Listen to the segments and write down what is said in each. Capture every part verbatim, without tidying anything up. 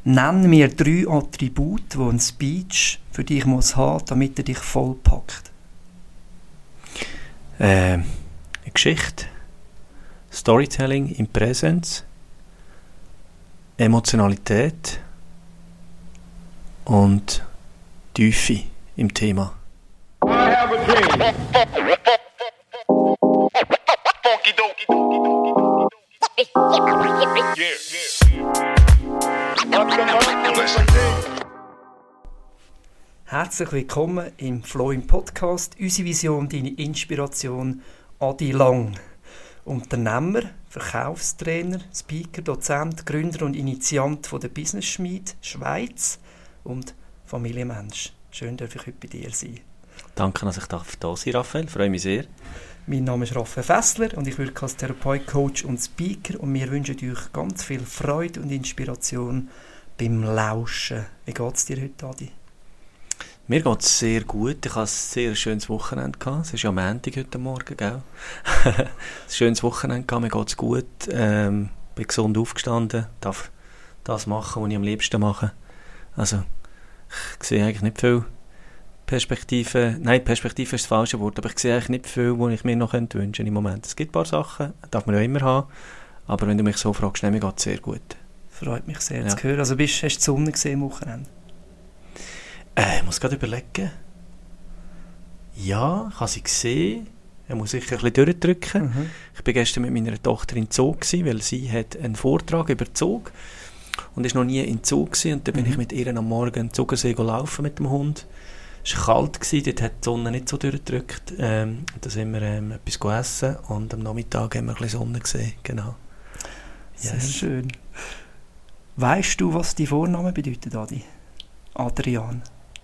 Nenn mir drei Attribute, die ein Speech für dich muss haben, damit er dich vollpackt. Äh, eine Geschichte, Storytelling in Präsenz, Emotionalität und Tiefe im Thema. I have a dream. Herzlich willkommen im Flow im Podcast. Unsere Vision, deine Inspiration, Adi Lang. Unternehmer, Verkaufstrainer, Speaker, Dozent, Gründer und Initiant von der Business Schmiede Schweiz und Familienmensch. Schön, dass ich heute bei dir sein. Danke, dass ich da sein darf, Raphael. Ich freue mich sehr. Mein Name ist Raphael Fessler und ich wirke als Therapeut, Coach und Speaker und wir wünschen euch ganz viel Freude und Inspiration beim Lauschen. Wie geht es dir heute, Adi? Mir geht es sehr gut. Ich hatte ein sehr schönes Wochenende. Es ist ja Montag heute Morgen, gell? Ein schönes Wochenende gehabt, mir geht es gut. Ähm, bin gesund aufgestanden, darf das machen, was ich am liebsten mache. Also, ich sehe eigentlich nicht viel Perspektive. Nein, Perspektive ist das falsche Wort, aber ich sehe eigentlich nicht viel, was ich mir noch wünschen könnte im Moment. Es gibt ein paar Sachen, darf man ja immer haben. Aber wenn du mich so fragst, mir geht es sehr gut. Freut mich sehr ja. zu hören. Also bist, hast du die Sonne gesehen am Wochenende? Äh, ich muss gerade überlegen. Ja, ich habe sie gesehen. Ich muss sicher ein bisschen durchdrücken. Mhm. Ich war gestern mit meiner Tochter in Zoo, weil sie hat einen Vortrag über Zug und ist noch nie in Zoo gewesen. Und dann bin mhm. ich mit ihr am Morgen in Zugersee laufen mit dem Hund. Es war kalt, gewesen, dort hat die Sonne nicht so durchgedrückt. Ähm, da sind wir ähm, etwas essen und am Nachmittag haben wir ein bisschen Sonne gesehen. Genau. Sehr yes. schön. Weißt du, was dein Vorname bedeutet, Adi? Adrian.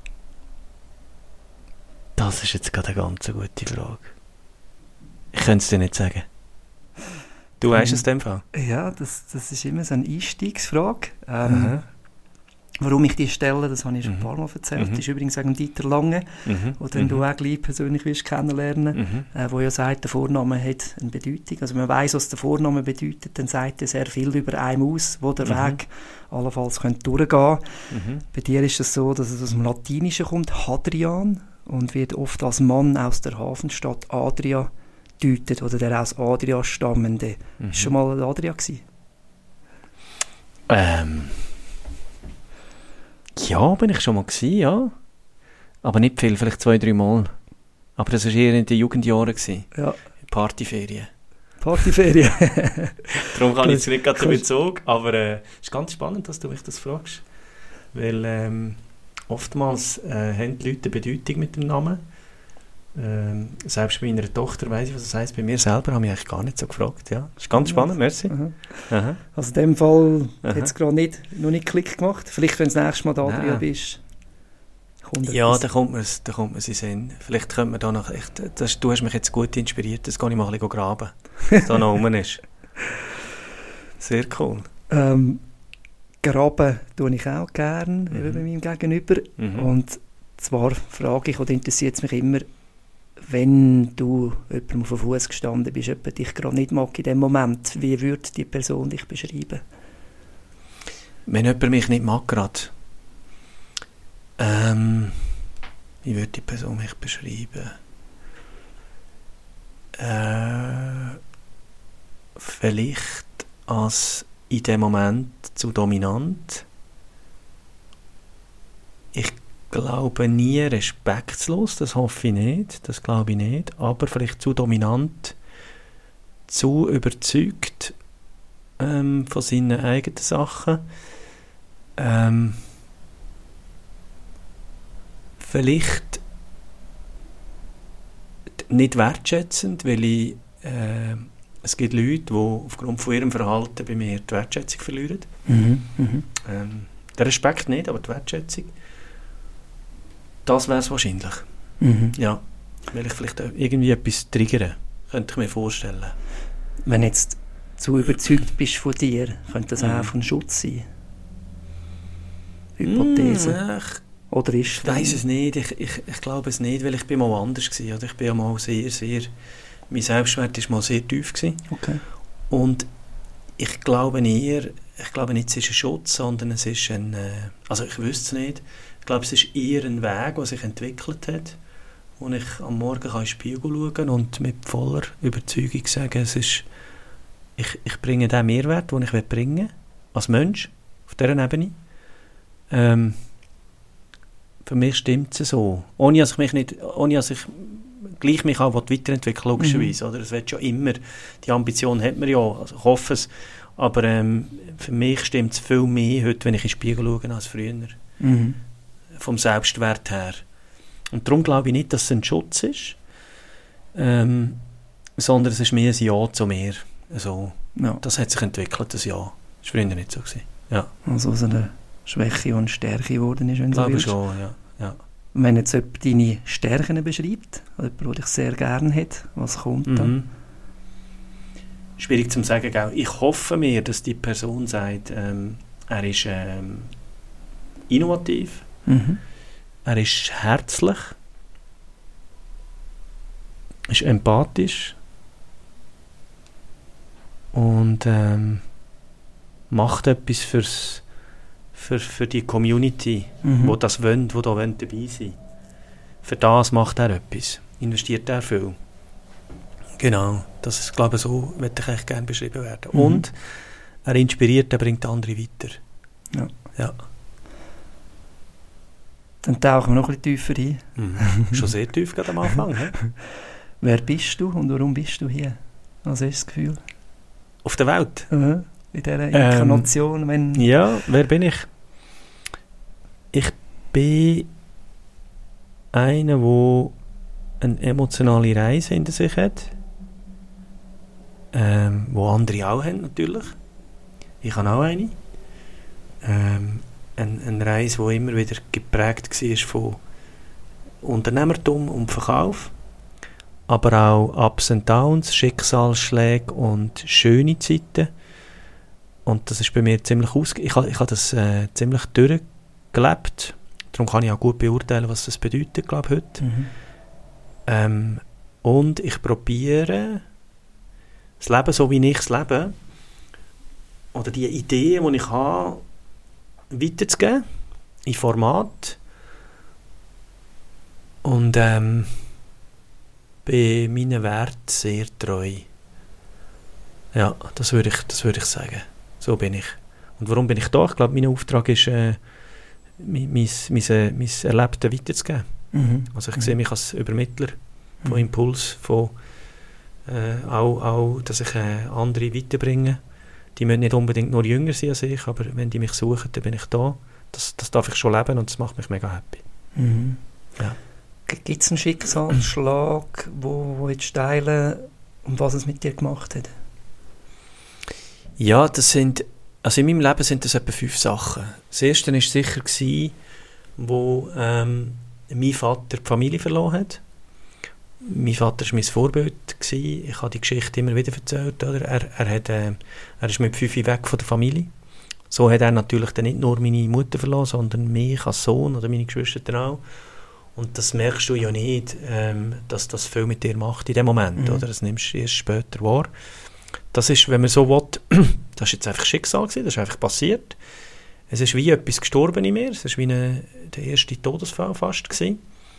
Das ist jetzt gerade eine ganz gute Frage. Ich könnte es dir nicht sagen. Du weißt ähm, es in dem Fall? Ja, das, das ist immer so eine Einstiegsfrage. Ähm, warum ich die stelle, das habe ich schon mhm. ein paar Mal erzählt. Mhm. Das ist übrigens wegen Dieter Lange, mhm. oder den mhm. du auch gleich persönlich willst kennenlernen, mhm. äh, wo ja sagt, der Vorname hat eine Bedeutung. Also man weiss, was der Vorname bedeutet, dann sagt er sehr viel über einen aus, wo der mhm. Weg allenfalls könnte durchgehen könnte. Mhm. Bei dir ist es so, dass es aus dem Latinischen kommt, Hadrian, und wird oft als Mann aus der Hafenstadt Adria deutet, oder der aus Adria stammende. Mhm. Ist schon mal in Adria gewesen? Ähm... Ja, bin ich schon mal gewesen, ja. Aber nicht viel, vielleicht zwei, drei Mal. Aber das war eher in den Jugendjahren. Ja. Partyferien. Partyferien. Darum kann ich jetzt nicht gerade bezogen, aber es äh, ist ganz spannend, dass du mich das fragst. Weil ähm, oftmals äh, haben die Leute eine Bedeutung mit dem Namen. Ähm, selbst bei meiner Tochter weiss ich, was das heisst. Bei mir selber habe ich mich eigentlich gar nicht so gefragt. Ja. Das ist ganz spannend, merci. Aha. Aha. Also in dem Fall hat es gerade nicht, noch nicht Klick gemacht. Vielleicht, wenn du das nächste Mal da Adria bist. Ja, dann kommt man da kommt man in Sinn. Vielleicht könnte man da noch echt, das, du hast mich jetzt gut inspiriert, das gehe ich mal ein bisschen graben, was da noch rum ist. Sehr cool. Ähm, graben tue ich auch gerne mhm. bei meinem Gegenüber. Mhm. Und zwar frage ich, oder interessiert es mich immer, wenn du jemandem auf den Fuß gestanden bist, jemand dich gerade nicht mag in dem Moment, wie würde die Person dich beschreiben? Wenn jemand mich nicht mag gerade, ähm, wie würde die Person mich beschreiben? Äh, vielleicht als in dem Moment zu dominant. Ich glaube nie respektlos, das hoffe ich nicht, das glaube ich nicht, aber vielleicht zu dominant, zu überzeugt ähm, von seinen eigenen Sachen. Ähm, vielleicht nicht wertschätzend, weil ich, äh, es gibt Leute, die aufgrund von ihrem Verhalten bei mir die Wertschätzung verlieren. Mhm, mh. ähm, der Respekt nicht, aber die Wertschätzung. Das wäre es wahrscheinlich. Mhm. Ja, weil ich vielleicht irgendwie etwas triggern, könnte ich mir vorstellen. Wenn du jetzt zu überzeugt bist von dir, könnte das mhm. auch von Schutz sein? Hypothese? Mm, ich Oder ist ich weiss es nicht, ich, ich, ich glaube es nicht, weil ich bin mal anders war. Oder ich bin mal sehr, sehr, mein Selbstwert war mal sehr tief gewesen. Okay. Und ich glaube eher, ich glaube nicht, es ist ein Schutz, sondern es ist ein, äh, also ich wüsste es nicht, ich glaube, es ist eher ein Weg, der sich entwickelt hat, wo ich am Morgen kann in den Spiegel schauen kann und mit voller Überzeugung sagen, es ist, ich, ich bringe den Mehrwert, den ich bringen will, als Mensch, auf dieser Ebene. Ähm, für mich stimmt es so. Ohne dass ich mich nicht, ohne dass ich gleich mich auch weiterentwickeln, logischerweise. Mhm. Oder? Es wird schon immer, die Ambition hat man ja, also ich hoffe es, aber ähm, für mich stimmt es viel mehr heute, wenn ich in den Spiegel schaue, als früher. Mhm. Vom Selbstwert her. Und darum glaube ich nicht, dass es ein Schutz ist, ähm, sondern es ist mehr ein Ja zu mir. Also, ja. Das hat sich entwickelt, das Ja. Das war früher nicht so gewesen. Ja. Also so eine Schwäche und Stärke geworden ist, wenn du so willst. Schon, ja. Ja. Wenn jetzt jemand deine Stärken beschreibt, oder jemand, der dich sehr gerne hat, was kommt mhm. dann? Schwierig zu sagen, gell? Ich hoffe mir, dass die Person sagt, ähm, er ist ähm, innovativ, mhm. er ist herzlich, ist empathisch und ähm, macht etwas fürs, für, für die Community, mhm. wo das wollen, wo da wollen dabei sein. Für das macht er etwas, investiert er viel. Genau, das ist, glaube ich, so möchte ich echt gerne beschrieben werden. Mhm. Und er inspiriert, er bringt andere weiter. Ja. Ja. Dann tauchen wir noch ein bisschen tiefer ein. Mhm. Schon sehr tief gerade am Anfang. He? Wer bist du und warum bist du hier? Was ist das Gefühl? Auf der Welt? Mhm. In dieser Inkarnation. Ähm, wenn ja, wer bin ich? Ich bin einer, der eine emotionale Reise hinter sich hat. Ähm, wo andere auch haben, natürlich. Ich habe auch eine. Ähm, eine, eine Reise, die immer wieder geprägt war von Unternehmertum und Verkauf. Aber auch Ups and Downs, Schicksalsschläge und schöne Zeiten. Und das ist bei mir ziemlich ausge... Ich habe ich ha das äh, ziemlich durchgelebt. Darum kann ich auch gut beurteilen, was das bedeutet, glaube ich, heute. Mhm. Ähm, und ich probiere, das Leben so, wie ich es lebe, oder die Ideen, die ich habe, weiterzugeben, in Format. Und ähm, bei meinen Werten sehr treu. Ja, das würde ich, das würde ich sagen. So bin ich. Und warum bin ich da? Ich glaube, mein Auftrag ist, äh, mein, mein, mein, mein Erlebtes weiterzugeben. Mhm. Also ich mhm. sehe mich als Übermittler von mhm. Impuls, von äh, auch, auch, dass ich äh, andere weiterbringe. Die müssen nicht unbedingt nur jünger sein als ich, aber wenn die mich suchen, dann bin ich da. Das, das darf ich schon leben und das macht mich mega happy. Mhm. Ja. Gibt es einen Schicksalsschlag, wo, wo jetzt teilen, und was es mit dir gemacht hat? Ja, das sind, also in meinem Leben sind das etwa fünf Sachen. Das erste war sicher, gewesen, wo ähm, mein Vater die Familie verloren hat. Mein Vater war mein Vorbild gewesen. Ich habe die Geschichte immer wieder erzählt. Oder? Er, er, hat, äh, er ist mit fünf weg von der Familie. So hat er natürlich dann nicht nur meine Mutter verloren, sondern mich als Sohn oder meine Geschwister auch. Und das merkst du ja nicht, ähm, dass das viel mit dir macht in dem Moment. Mhm. Oder? Das nimmst du erst später wahr. Das ist, wenn man so will, das ist jetzt einfach Schicksal gewesen, das ist einfach passiert. Es ist wie etwas gestorben in mir, es ist wie eine, der erste Todesfall fast gewesen.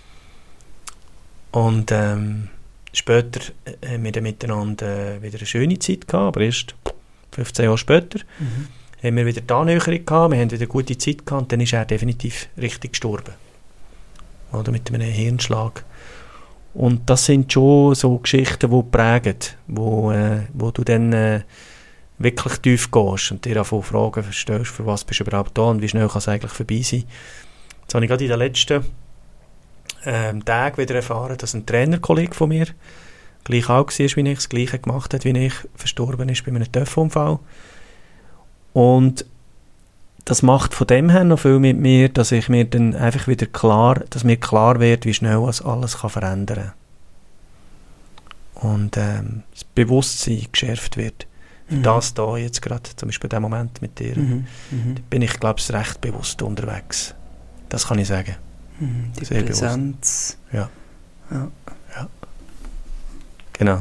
Und ähm, später äh, haben wir dann miteinander äh, wieder eine schöne Zeit gehabt, aber erst fünfzehn Jahre später Mhm. haben wir wieder die Annäherung gehabt, wir haben wieder eine gute Zeit gehabt und dann ist er definitiv richtig gestorben. Oder mit einem Hirnschlag. Und das sind schon so Geschichten, die prägen, wo, äh, wo du dann äh, wirklich tief gehst und dir auch Fragen verstehst, für was bist du überhaupt da und wie schnell kann es eigentlich vorbei sein. Jetzt habe ich gerade in den letzten ähm, Tagen wieder erfahren, dass ein Trainerkollege von mir gleich auch war, wie ich, das Gleiche gemacht hat, wie ich, verstorben ist bei einem T Ö F-Unfall. Und das macht von dem her noch viel mit mir, dass ich mir dann einfach wieder klar, dass mir klar wird, wie schnell das alles kann verändern kann. Und ähm, das Bewusstsein geschärft wird. Für mhm. das da jetzt gerade, zum Beispiel in diesem Moment mit dir, mhm. Mhm. bin ich, glaube ich, recht bewusst unterwegs. Das kann ich sagen. Mhm. Die Sehr Präsenz. Ja. Ja. Ja. Genau.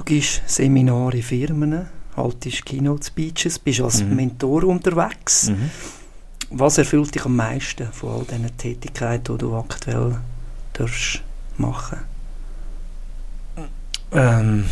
gibst Seminare in Firmen, haltest Keynote-Speeches, bist als mhm. Mentor unterwegs. Mhm. Was erfüllt dich am meisten von all diesen Tätigkeiten, die du aktuell darfst machen? Ähm,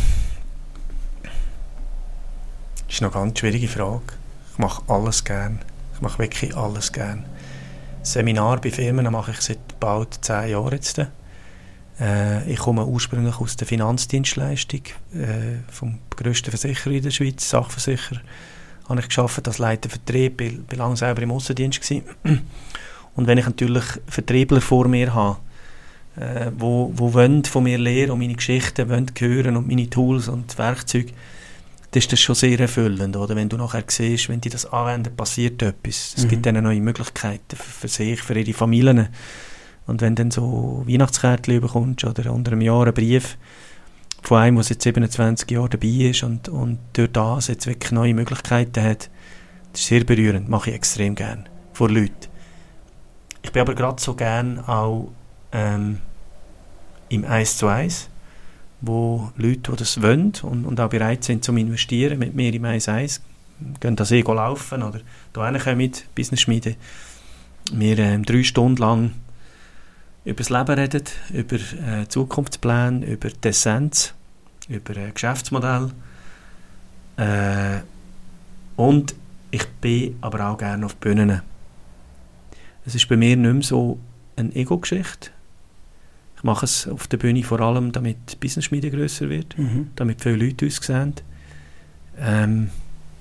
das ist eine ganz schwierige Frage. Ich mache alles gern. Ich mache wirklich alles gern. Seminar bei Firmen mache ich seit bald zehn Jahren jetzt. Äh, ich komme ursprünglich aus der Finanzdienstleistung, äh, vom grössten Versicherer in der Schweiz, Sachversicherer. Habe ich gearbeitet als Leiter Vertrieb, bin, bin lange selber im Aussendienst gewesen. Und wenn ich natürlich Vertriebler vor mir habe, äh, wo, wo wollen von mir lernen und meine Geschichten wollen hören und meine Tools und Werkzeuge, dann ist das schon sehr erfüllend, oder? Wenn du nachher siehst, wenn die das anwenden, passiert etwas. Es mhm. gibt ihnen neue Möglichkeiten für, für sich, für ihre Familien. Und wenn du dann so Weihnachtskärtchen bekommst oder unter einem Jahr einen Brief von einem, der seit siebenundzwanzig Jahren dabei ist und, und durch das jetzt wirklich neue Möglichkeiten hat, das ist sehr berührend, mache ich extrem gern vor Leuten. Ich bin aber gerade so gern auch ähm, im eins zu eins, wo Leute, die das wollen und, und auch bereit sind zum Investieren mit mir im eins zu eins, gehen das eh laufen oder hierher kommen mit Business Schmiede. Wir ähm, drei Stunden lang über das Leben reden, über äh, Zukunftspläne, über die Essenz, über äh, Geschäftsmodell. Äh, und ich bin aber auch gerne auf Bühnen. Es ist bei mir nicht mehr so eine Ego-Geschichte. Ich mache es auf der Bühne vor allem, damit die Business-Schmiede grösser wird, mhm. damit viele Leute uns sehen. Ähm,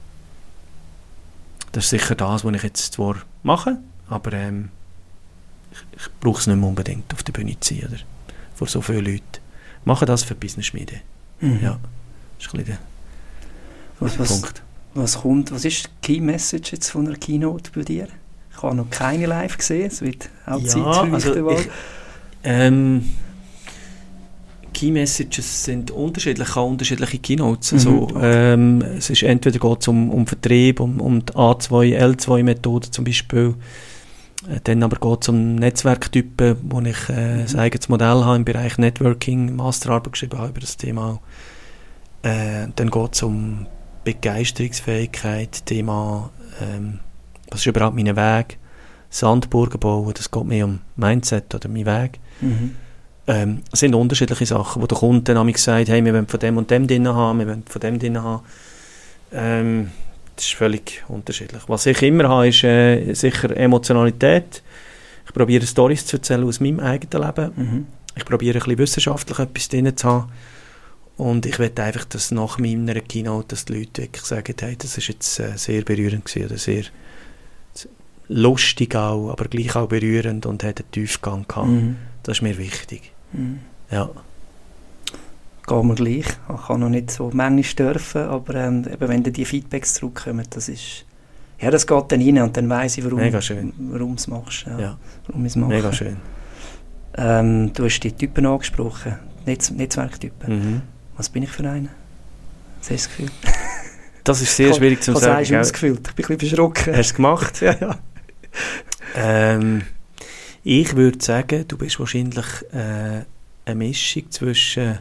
das ist sicher das, was ich jetzt zwar mache, aber ähm, ich, ich brauche es nicht mehr unbedingt, auf der Bühne zu sein, oder vor so vielen Leuten. Ich mache das für die Business-Schmiede. Mhm. Ja, das ist ein bisschen der was, was, Punkt. Was kommt, was ist die Key Message jetzt von einer Keynote bei dir? Ich habe noch keine live gesehen, es wird auch ja, Zeit für also ich, ähm, Key Messages sind unterschiedlich, auch unterschiedliche Keynotes. Also, mhm, okay. ähm, es ist entweder geht es um, um Vertrieb, um, um die A zwei L zwei Methode zum Beispiel. Äh, dann aber geht es um Netzwerktypen, wo ich äh, mhm. ein eigenes Modell habe im Bereich Networking, Masterarbeit geschrieben habe über das Thema. Äh, dann geht es um Begeisterungsfähigkeit, Thema, ähm, was ist überhaupt mein Weg, Sandburgen bauen, das geht mehr um Mindset oder mein Weg. Mhm. Ähm, es sind unterschiedliche Sachen, wo der Kunde dann sagt, hey, wir wollen von dem und dem drin haben, wir wollen von dem drin haben. Ähm, das ist völlig unterschiedlich. Was ich immer habe, ist äh, sicher Emotionalität. Ich probiere Storys zu erzählen aus meinem eigenen Leben. Mhm. Ich probiere ein bisschen wissenschaftlich etwas drin zu haben. Und ich möchte einfach, dass nach meiner Keynote, dass die Leute wirklich sagen, hey, das ist jetzt äh, sehr berührend gewesen, oder sehr lustig auch, aber gleich auch berührend und hat einen Tiefgang gehabt. Mhm. Das ist mir wichtig. Mhm. Ja. Gehen wir gleich. Ich kann noch nicht so manchmal dürfen, aber ähm, eben, wenn dann die Feedbacks zurückkommen, das ist, ja, das geht dann rein und dann weiss ich, warum du es machst. Ja, ja. Warum ich's mache. Mega schön. Ähm, du hast die Typen angesprochen, Netz- Netzwerktypen. Mhm. Was bin ich für einen? Was hast du das Gefühl? Das ist sehr schwierig zu sagen. Was hast du ausgefüllt? Ich bin ein bisschen verschrocken. Hast du es gemacht? Ja, ja. Ähm, ich würde sagen, du bist wahrscheinlich äh, eine Mischung zwischen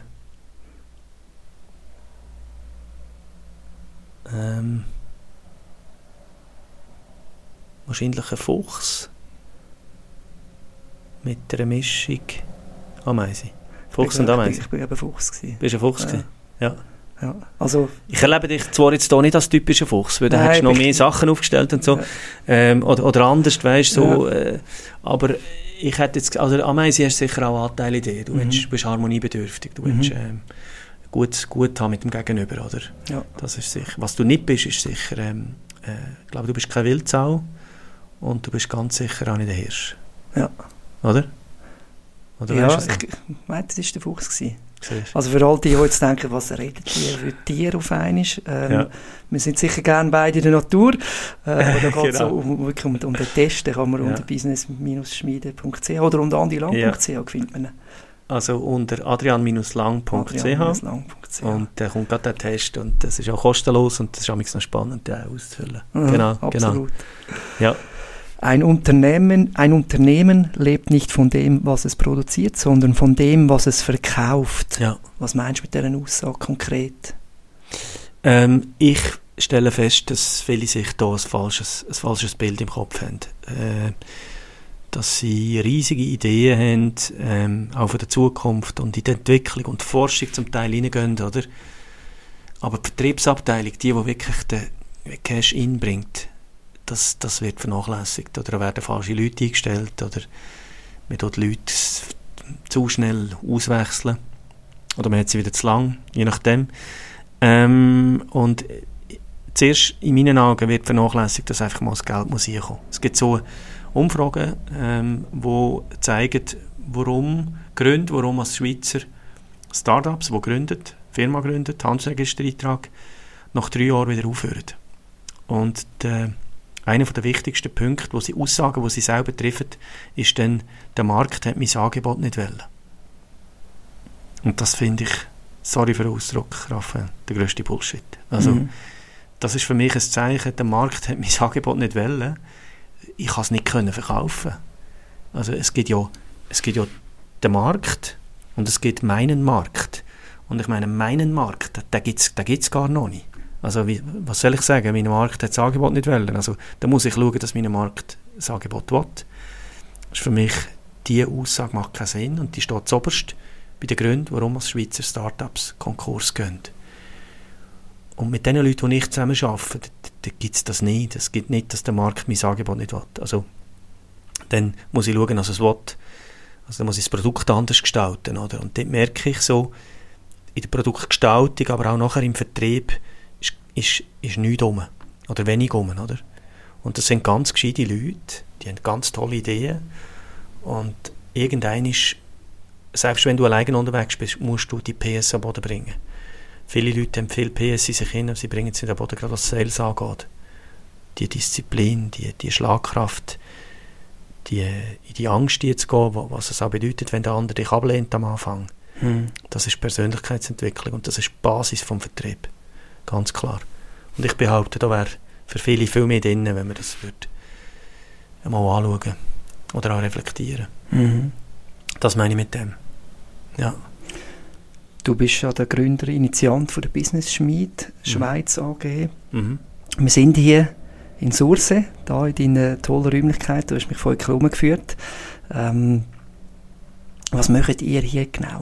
ähm, wahrscheinlich ein Fuchs mit einer Mischung Ameise. Fuchs ich und Ameise. Ich war eben Fuchs. Gewesen. Bist du ein Fuchs? Ja. ja. Ja, also, ich erlebe dich zwar jetzt hier nicht als typischer Fuchs, weil da hättest du noch mehr Sachen aufgestellt und so. Ja. Ähm, oder, oder anders, weißt du, so. Ja. Äh, aber ich hätte jetzt, also Ameise hast sicher auch Anteile in dir. Du, mhm. willst, du bist harmoniebedürftig. Du mhm. willst ähm, gut, gut haben mit dem Gegenüber, oder? Ja. Das ist sicher. Was du nicht bist, ist sicher, ähm, äh, ich glaube, du bist keine Wildsau und du bist ganz sicher auch nicht der Hirsch. Ja. Oder? Oder ja, ich, ich meine, das war der Fuchs gewesen. Also für all die, die jetzt denken, was redet ihr für Tier auf einmal? Ähm, ja. Wir sind sicher gerne beide in der Natur. Äh, aber da geht es genau. so um, um, um, um den Test, den kann man ja. unter business schmiede punkt c h oder unter andilang punkt c h ja. findet man ihn. Also unter adrian lang punkt c h und da kommt gerade der Test und das ist auch kostenlos und das ist auch noch spannend, den auszufüllen. Mhm, genau, absolut. Genau. Ja. ein Unternehmen, ein Unternehmen lebt nicht von dem, was es produziert, sondern von dem, was es verkauft. Ja. Was meinst du mit dieser Aussage konkret? Ähm, ich stelle fest, dass viele sich da ein falsches, ein falsches Bild im Kopf haben. Äh, dass sie riesige Ideen haben, ähm, auch für die Zukunft und in die Entwicklung und die Forschung zum Teil reingehen, oder? Aber die Vertriebsabteilung, die, die wirklich den Cash inbringt, das, das wird vernachlässigt. Oder werden falsche Leute eingestellt, oder man tut die Leute zu schnell auswechseln. Oder man hat sie wieder zu lang, je nachdem. Ähm, und zuerst in meinen Augen wird vernachlässigt, dass einfach mal das Geld muss reinkommen. Es gibt so Umfragen, ähm, die zeigen, warum Gründe, warum als Schweizer Startups, die gründen, Firma gründen, Handelsregistereintrag, nach drei Jahren wieder aufhören. Und der, einer der wichtigsten Punkte, wo sie Aussagen, die sie selber treffen, ist dann, der Markt hat mein Angebot nicht wollen. Und das finde ich, sorry für den Ausdruck, Raphael, der grösste Bullshit. Also, mhm. das ist für mich ein Zeichen, der Markt hat mein Angebot nicht wollen. Ich kann es nicht können verkaufen. Also es gibt ja, es gibt ja den Markt und es gibt meinen Markt. Und ich meine, meinen Markt, den gibt es den gibt's gar noch nicht. Also wie, was soll ich sagen, mein Markt hat das Angebot nicht wollen. Also da muss ich schauen, dass mein Markt das Angebot will. Das ist für mich, diese Aussage macht keinen Sinn und die steht zuoberst bei den Gründen, warum als Schweizer Startups Konkurs gehen. Und mit den Leuten, die ich zusammen arbeite, da, da gibt es das nicht. Es gibt nicht, dass der Markt mein Angebot nicht will. Also, dann muss ich schauen, dass es will. Also, dann muss ich das Produkt anders gestalten. Oder? Und dort merke ich so, in der Produktgestaltung, aber auch nachher im Vertrieb, ist, ist, ist nichts rum. Oder wenig rum. Oder? Und das sind ganz gescheite Leute, die haben ganz tolle Ideen. Und irgendein ist, selbst wenn du alleine unterwegs bist, musst du die P S am Boden bringen. Viele Leute haben viel P S in sich hin, sie bringen es in den Boden, gerade was Sales angeht. Die Disziplin, die, die Schlagkraft, die, in die Angst die zu gehen, was es auch bedeutet, wenn der andere dich ablehnt am Anfang. Hm. Das ist Persönlichkeitsentwicklung und das ist die Basis vom Vertrieb. Ganz klar. Und ich behaupte, da wäre für viele viel mehr drin, wenn man das würde mal anschauen oder auch reflektieren. Mhm. Das meine ich mit dem. Ja. Du bist ja der Gründer, Initiant von der Business Schmied Schweiz A G. Mhm. Wir sind hier in Sursee, da in deinen tollen Räumlichkeiten. Du hast mich vorhin herumgeführt. Ähm, was macht ihr hier genau?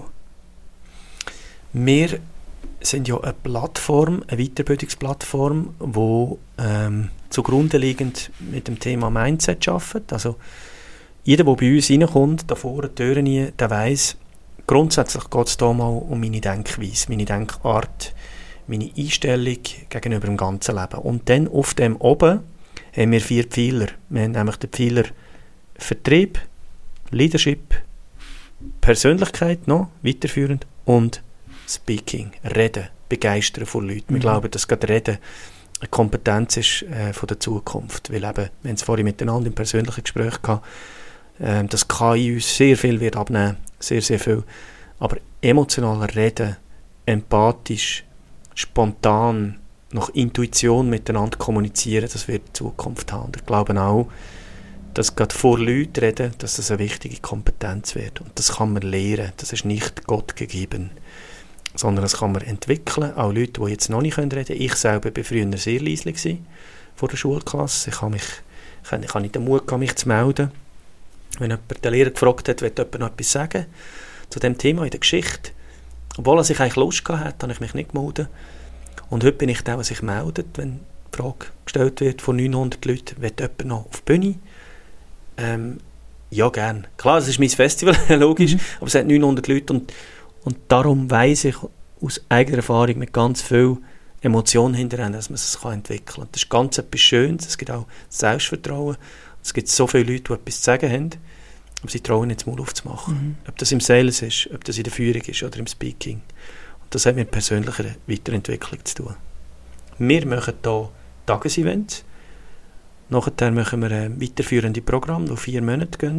Wir sind ja eine Plattform, eine Weiterbildungsplattform, die ähm, zugrunde liegend mit dem Thema Mindset arbeitet. Also jeder, der bei uns reinkommt, da vorne die Türen nie, der weiss, grundsätzlich geht es hier mal um meine Denkweise, meine Denkart, meine Einstellung gegenüber dem ganzen Leben. Und dann auf dem oben haben wir vier Pfeiler. Wir haben nämlich den Pfeiler Vertrieb, Leadership, Persönlichkeit noch, weiterführend, und Speaking, Reden, Begeistern von Leuten. Wir mhm. glauben, dass gerade Reden eine Kompetenz ist äh, von der Zukunft. Weil eben, wir haben es vorhin miteinander im persönlichen Gespräch gehabt, äh, das K I uns sehr viel wird abnehmen, sehr, sehr viel. Aber emotional reden, empathisch, spontan, nach Intuition miteinander kommunizieren, das wird die Zukunft haben. Ich glaube auch, dass gerade vor Leuten reden, dass das eine wichtige Kompetenz wird. Und das kann man lernen, das ist nicht Gott gegeben, sondern das kann man entwickeln. Auch Leute, die jetzt noch nicht reden können. Ich selber war früher sehr leise vor der Schulklasse. Ich habe mich, ich habe nicht den Mut gehabt, mich zu melden. Wenn jemand den Lehrer gefragt hat, will jemand noch etwas sagen zu dem Thema in der Geschichte. Obwohl ich eigentlich Lust gehabt hatte, habe ich mich nicht gemeldet. Und heute bin ich der, der sich meldet, wenn die Frage gestellt wird von neunhundert Leuten, will jemand noch auf die Bühne? Ähm, ja, gern. Klar, es ist mein Festival, logisch, mhm. aber es hat neunhundert Leute und, und darum weiss ich aus eigener Erfahrung mit ganz viel Emotionen hinterher, dass man es entwickeln kann. Das ist ganz etwas Schönes, es gibt auch Selbstvertrauen, es gibt so viele Leute, die etwas zu sagen haben, aber sie trauen nicht, den Mund aufzumachen. Mhm. Ob das im Sales ist, ob das in der Führung ist oder im Speaking. Und das hat mit persönlicher Weiterentwicklung zu tun. Wir machen hier Tagesevents. Nachher machen wir ein weiterführende Programm, das vier Monate gehen.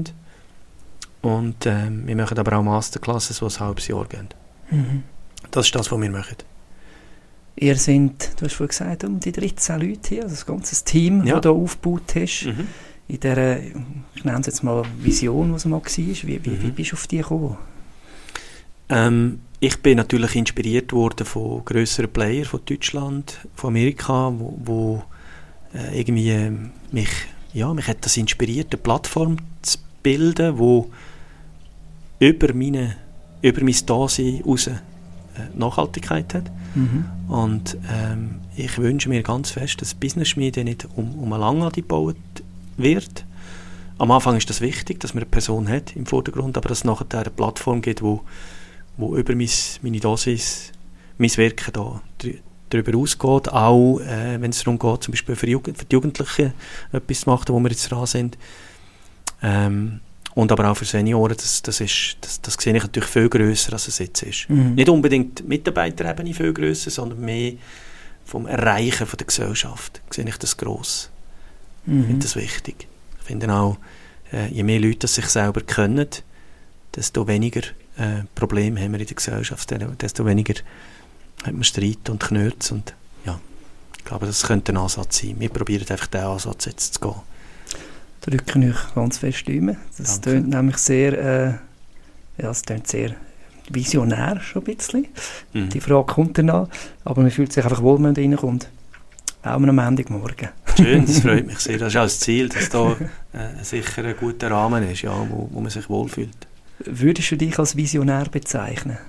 Und äh, wir machen aber auch Masterclasses, die ein halbes Jahr gehen. Mhm. Das ist das, was wir machen. Ihr seid, du hast vorhin gesagt, um die dreizehn Leute hier, also das ganze Team, ja. das du hier aufgebaut hast. Mhm. in dieser, ich nenne es jetzt mal Vision, die es mal war? Wie, wie, mhm. wie bist du auf die gekommen? Ähm, ich bin natürlich inspiriert worden von grösseren Playern von Deutschland, von Amerika, wo, wo äh, irgendwie äh, mich, ja, mich hat das inspiriert, eine Plattform zu bilden, wo über meine, über mein Dasein raus äh, Nachhaltigkeit hat. Mhm. Und ähm, ich wünsche mir ganz fest, dass Business Schmiede nicht um, um eine Lange gebaut wird. Am Anfang ist das wichtig, dass man eine Person hat im Vordergrund, aber dass es nachher eine Plattform gibt, wo, wo über mein, meine Dosis, mein Wirken da dr- darüber ausgeht, auch äh, wenn es darum geht, zum Beispiel für, Jugend, für die Jugendlichen etwas zu machen, wo wir jetzt dran sind. Ähm, und aber auch für Senioren, das, das, ist, das, das sehe ich natürlich viel grösser, als es jetzt ist. Mhm. Nicht unbedingt die Mitarbeiterebene viel grösser, sondern mehr vom Erreichen von der Gesellschaft sehe ich das gross. Mhm. Ich finde das wichtig. Ich finde auch, äh, je mehr Leute das sich selber können, desto weniger äh, Probleme haben wir in der Gesellschaft, desto weniger hat man Streit und Knurz. Und ja, ich glaube, das könnte ein Ansatz sein. Wir probieren einfach diesen Ansatz jetzt zu gehen. Drücken euch ganz fest Stimmen. Das tönt nämlich sehr, äh, ja, es tönt sehr visionär schon ein bisschen. Mhm. Die Frage kommt danach, aber man fühlt sich einfach wohl, wenn man reinkommt. Auch am Montagmorgen. Schön, das freut mich sehr. Das ist auch das Ziel, dass da äh, sicher ein guter Rahmen ist, ja, wo, wo man sich wohlfühlt. Würdest du dich als Visionär bezeichnen?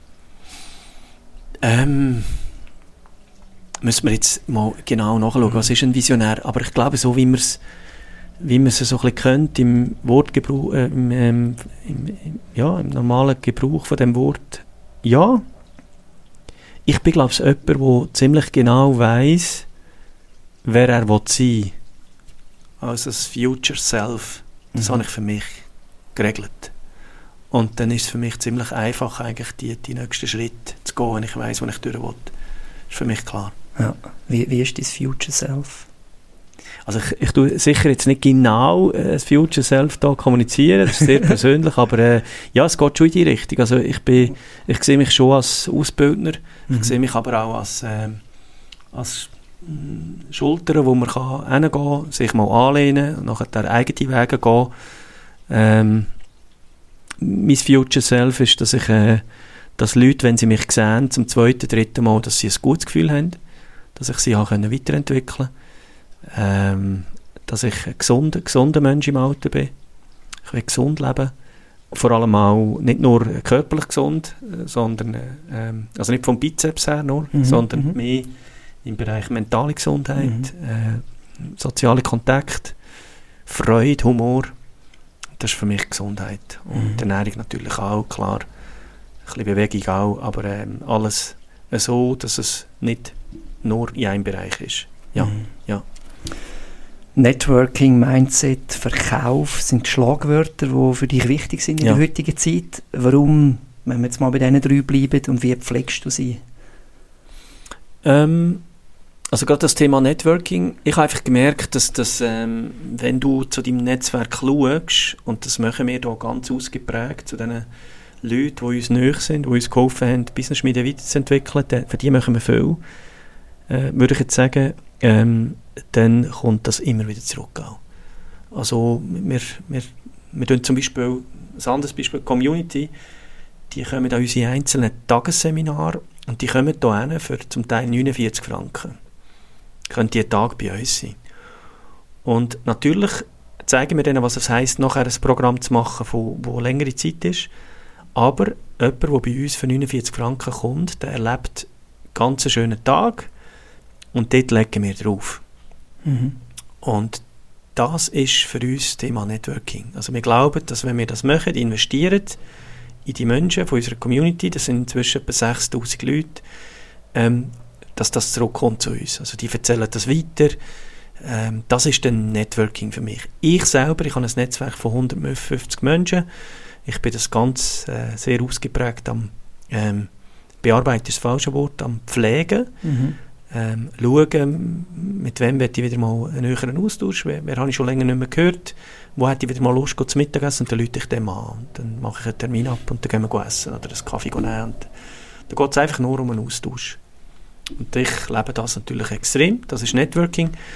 Ähm, müssen wir jetzt mal genau nachschauen, mhm. was ist ein Visionär? Aber ich glaube, so wie man es wie man es so ein bisschen kennt, im Wortgebrauch, äh, im, ähm, im, im, ja, im normalen Gebrauch von dem Wort, ja. Ich bin, glaube ich, jemand, der ziemlich genau weiss, wer er sein will. Also das Future Self, das mhm. habe ich für mich geregelt. Und dann ist es für mich ziemlich einfach, eigentlich die, die nächsten Schritte zu gehen, wenn ich weiss, wo ich durch will. Das ist für mich klar. Ja. Wie, wie ist dein Future Self? Also ich, ich tue sicher jetzt nicht genau äh, das Future Self da kommunizieren, das ist sehr persönlich, aber äh, ja, es geht schon in die Richtung. Also ich bin, ich sehe mich schon als Ausbildner, mhm. ich sehe mich aber auch als, äh, als mh, Schulter, wo man kann hingehen kann, sich mal anlehnen und nachher der eigene Wege gehen. Ähm, mein Future Self ist, dass ich, äh, dass Leute, wenn sie mich sehen, zum zweiten, dritten Mal, dass sie ein gutes Gefühl haben, dass ich sie auch weiterentwickeln kann. Ähm, dass ich ein gesunder, gesunder Mensch im Alter bin. Ich will gesund leben. Vor allem auch nicht nur körperlich gesund, sondern ähm, also nicht vom Bizeps her nur, mhm, sondern mhm. mehr im Bereich mentale Gesundheit, mhm. äh, soziale Kontakt, Freude, Humor. Das ist für mich Gesundheit. Und mhm. Ernährung natürlich auch, klar. Ein bisschen Bewegung auch, aber ähm, alles so, dass es nicht nur in einem Bereich ist. Ja, mhm. ja. Networking, Mindset, Verkauf sind Schlagwörter, die für dich wichtig sind in ja. der heutigen Zeit. Warum, wenn wir jetzt mal bei diesen drei bleiben, und wie pflegst du sie? Ähm, also gerade das Thema Networking, ich habe einfach gemerkt, dass, dass ähm, wenn du zu deinem Netzwerk schaust, und das machen wir hier ganz ausgeprägt, zu den Leuten, die uns nahe sind, die uns geholfen haben, Business Schmiede weiterzuentwickeln, für die machen wir viel, äh, würde ich jetzt sagen, ähm, dann kommt das immer wieder zurück. Auch. Also wir, wir, wir tun zum Beispiel, ein anderes Beispiel, Community, die kommen an unsere einzelnen Tagesseminare und die kommen hier hin für zum Teil neunundvierzig Franken. Können die einen Tag bei uns sein. Und natürlich zeigen wir denen, was es heisst, nachher ein Programm zu machen, das längere Zeit ist. Aber jemand, der bei uns für neunundvierzig Franken kommt, der erlebt einen ganz schönen Tag und dort legen wir drauf. Mhm. Und das ist für uns das Thema Networking. Also wir glauben, dass wenn wir das machen, investieren in die Menschen von unserer Community, das sind inzwischen etwa sechstausend Leute, ähm, dass das zurückkommt zu uns. Also die erzählen das weiter. Ähm, das ist dann Networking für mich. Ich selber, ich habe ein Netzwerk von hundertfünfzig Menschen. Ich bin das ganz äh, sehr ausgeprägt am ähm, bearbeiten ist das falsche Wort, am Pflegen. Mhm. Ähm, schauen, mit wem werde ich wieder mal einen höheren Austausch, wer, wer habe ich schon länger nicht mehr gehört, wo hätte ich wieder mal Lust zu Mittagessen, und dann rufe ich dem an und dann mache ich einen Termin ab und dann gehen wir essen oder einen Kaffee nehmen und da geht es einfach nur um einen Austausch. Und ich lebe das natürlich extrem, das ist Networking.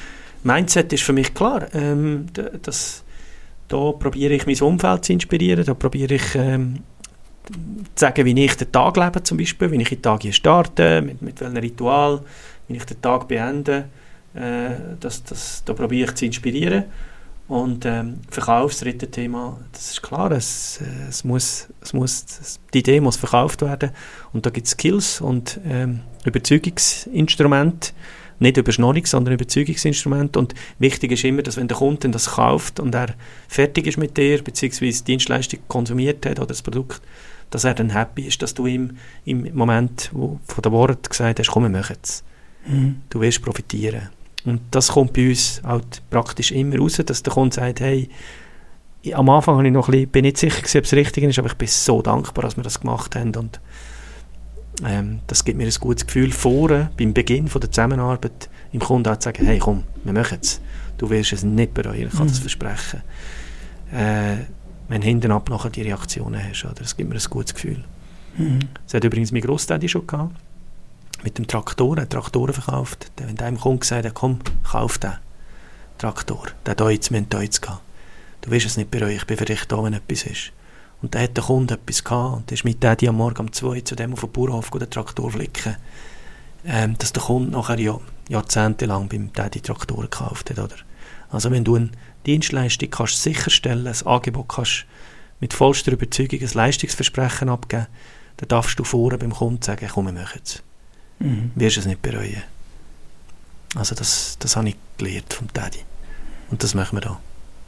Mindset ist für mich klar. Ähm, das, da probiere ich mein Umfeld zu inspirieren, da probiere ich ähm, zu sagen, wie ich den Tag lebe zum Beispiel, wie ich den Tag hier starte, mit, mit welchem Ritual, wie ich den Tag beende. Äh, das, das, da probiere ich zu inspirieren. Und ähm, Verkauf, das dritte Thema, das ist klar, es, äh, es muss, es muss, die Idee muss verkauft werden. Und da gibt es Skills und ähm, Überzeugungsinstrumente, nicht Überschnorrung, sondern Überzeugungsinstrumente. Und wichtig ist immer, dass wenn der Kunde das kauft und er fertig ist mit dir, beziehungsweise die Dienstleistung konsumiert hat oder das Produkt, dass er dann happy ist, dass du ihm im Moment, wo von der Wort gesagt hast, komm, wir machen es. Mhm. Du wirst profitieren. Und das kommt bei uns halt praktisch immer raus, dass der Kunde sagt, hey, am Anfang habe ich noch ein bisschen, bin nicht sicher gewesen, ob es richtig ist, aber ich bin so dankbar, dass wir das gemacht haben. Und ähm, das gibt mir ein gutes Gefühl, vorne, beim Beginn von der Zusammenarbeit, im Kunden auch zu sagen, hey, komm, wir machen es. Du wirst es nicht bereuen, ich kann mhm. das versprechen. Äh, wenn hinten ab nachher die Reaktionen hast, oder? Das gibt mir ein gutes Gefühl. Mhm. Das hat übrigens mein Grossdaddy schon gehabt. Mit dem Traktor, er hat Traktoren verkauft. Wenn der einem Kunde gesagt hat, komm, kauf den Traktor, den Deutz, wir haben Deutz gehabt. Du wirst es nicht bereuen, ich bin für dich da, wenn etwas ist. Und dann hat der Kunde etwas gehabt und ist mit Daddy am Morgen um zwei zu dem auf den Bauernhof den Traktor flicken, ähm, dass der Kunde nachher ja, jahrzehntelang beim Daddy Traktoren gekauft hat. Oder? Also wenn du eine Dienstleistung kannst sicherstellen, ein Angebot kannst mit vollster Überzeugung ein Leistungsversprechen abgeben, dann darfst du vorher beim Kunden sagen, komm, wir machen es. Mhm. Wirst es nicht bereuen. Also das, das habe ich gelernt vom Daddy. Und das machen wir da.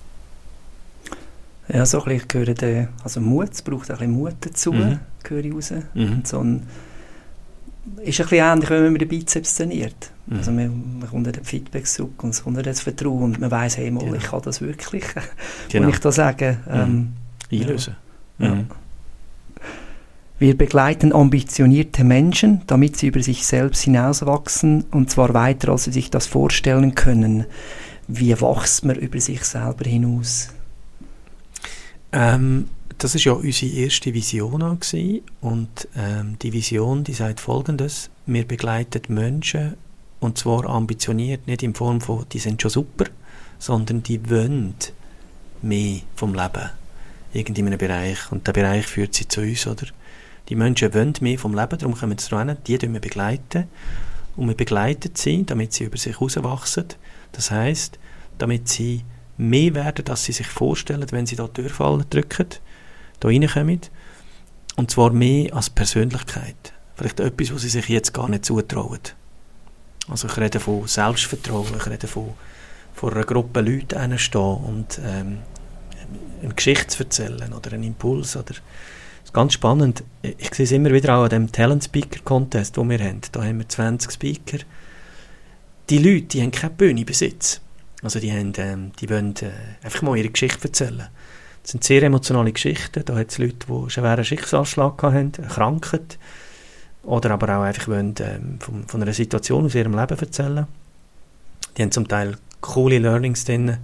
Ja, so ein bisschen gehört, äh, also Mut, es braucht ein bisschen Mut dazu, mhm. gehöre ich raus. Mhm. Und so ein, ist ein bisschen ähnlich, wenn man mit den Bizeps trainiert. Mhm. Also man, man kommt dann Feedback zurück und es kommt dann das Vertrauen und man weiss, hey, mal, genau. ich kann das wirklich, genau. ich da sage. Ähm, mhm. Einlösen. Ja. Mhm. Wir begleiten ambitionierte Menschen, damit sie über sich selbst hinauswachsen, und zwar weiter, als sie sich das vorstellen können. Wie wächst man über sich selber hinaus? Ähm, das war ja unsere erste Vision auch gewesen. Und ähm, die Vision, die sagt Folgendes: Wir begleiten Menschen, und zwar ambitioniert, nicht in Form von, die sind schon super, sondern die wollen mehr vom Leben, irgendwie in einem Bereich. Und der Bereich führt sie zu uns, oder? Die Menschen wollen mehr vom Leben, darum kommen sie hin, die begleiten wir begleiten. Und wir begleiten sie, damit sie über sich herauswachsen. Das heisst, damit sie mehr werden, als sie sich vorstellen, wenn sie da die Türfalle drücken, da reinkommen. Und zwar mehr als Persönlichkeit. Vielleicht etwas, was sie sich jetzt gar nicht zutrauen. Also ich rede von Selbstvertrauen, ich rede von, von einer Gruppe Leute hinstehen und ähm, eine Geschichte zu erzählen oder einen Impuls. Oder das ist ganz spannend. Ich sehe es immer wieder auch an dem Talent-Speaker-Contest, den wir haben. Da haben wir zwanzig Speaker. Die Leute, die haben keine Bühnenbesitz. Also die, haben, ähm, die wollen äh, einfach mal ihre Geschichte erzählen. Das sind sehr emotionale Geschichten. Da hat es Leute, die einen schweren Schicksalsschlag hatten, Krankheit, oder aber auch einfach wollen, ähm, von, von einer Situation aus ihrem Leben erzählen. Die haben zum Teil coole Learnings drin.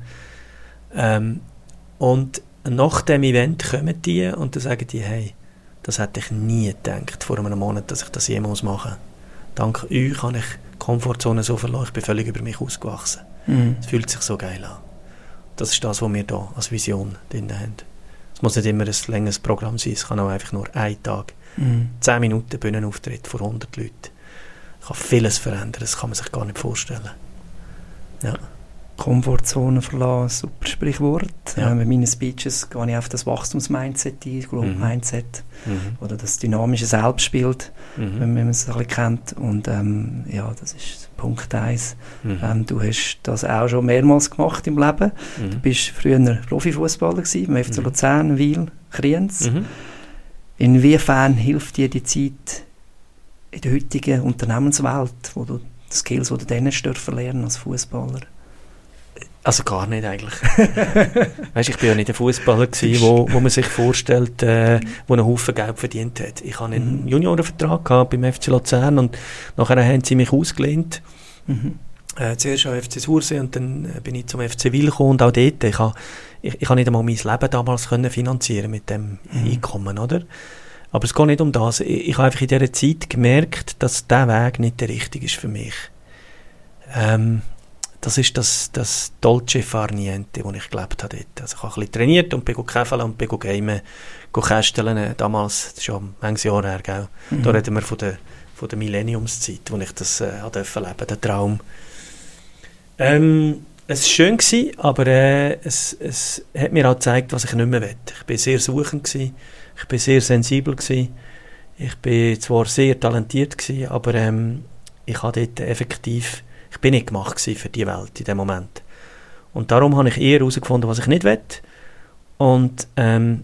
Ähm, und nach dem Event kommen die und dann sagen die, hey, das hätte ich nie gedacht vor einem Monat, dass ich das jemals mache. Dank euch habe ich die Komfortzone so verloren, ich bin völlig über mich ausgewachsen. Mhm. Es fühlt sich so geil an. Das ist das, was wir hier als Vision drin haben. Es muss nicht immer ein längeres Programm sein, es kann auch einfach nur ein Tag, mhm. zehn Minuten Bühnenauftritt vor hundert Leuten. Es kann vieles verändern, das kann man sich gar nicht vorstellen. Ja. Komfortzone verlassen, super Sprichwort. Ja. Äh, mit meinen Speeches gehe ich auf das Wachstumsmindset ein, Growth-Mindset, mhm. oder das dynamische Selbstbild, mhm. wenn man es ein bisschen kennt. Und ähm, ja, das ist Punkt eins. Mhm. Ähm, du hast das auch schon mehrmals gemacht im Leben. Mhm. Du bist früher Profifußballer gewesen, beim F C Luzern, Wil, Kriens. Mhm. Inwiefern hilft dir die Zeit in der heutigen Unternehmenswelt, wo du die Skills, die du dann dürfen lernen als Fußballer? Also gar nicht eigentlich. Weißt, ich bin ja nicht ein Fußballer gewesen, wo, wo man sich vorstellt, äh, wo einen Haufen Geld verdient hat. Ich hatte einen mhm. Juniorenvertrag gehabt beim F C Luzern und nachher haben sie mich ausgelehnt. Mhm. Äh, zuerst am F C Sursee und dann äh, bin ich zum F C Wil gekommen und auch dort. Ich habe ich, ich ha nicht einmal mein Leben damals können finanzieren mit dem mhm. Einkommen, oder? Aber es geht nicht um das. Ich, ich habe einfach in dieser Zeit gemerkt, dass dieser Weg nicht der richtige ist für mich. Ähm, das ist das, das Dolce Far Niente, das ich gelebt habe dort. Also ich habe ein bisschen trainiert und bin käfeln und bin gamen, kästeln, damals, das ist schon manches Jahr her, gell? Mhm. Da reden wir von der, von der Millenniumszeit, wo ich das äh, durfte leben, der Traum. Ähm, es war schön gewesen, aber äh, es, es hat mir auch gezeigt, was ich nicht mehr will. Ich war sehr suchend gewesen, ich war sehr sensibel gewesen, ich war zwar sehr talentiert gewesen, aber ähm, ich habe dort effektiv, ich bin nicht gemacht gewesen für die Welt in dem Moment. Und darum habe ich eher herausgefunden, was ich nicht will. Und ähm,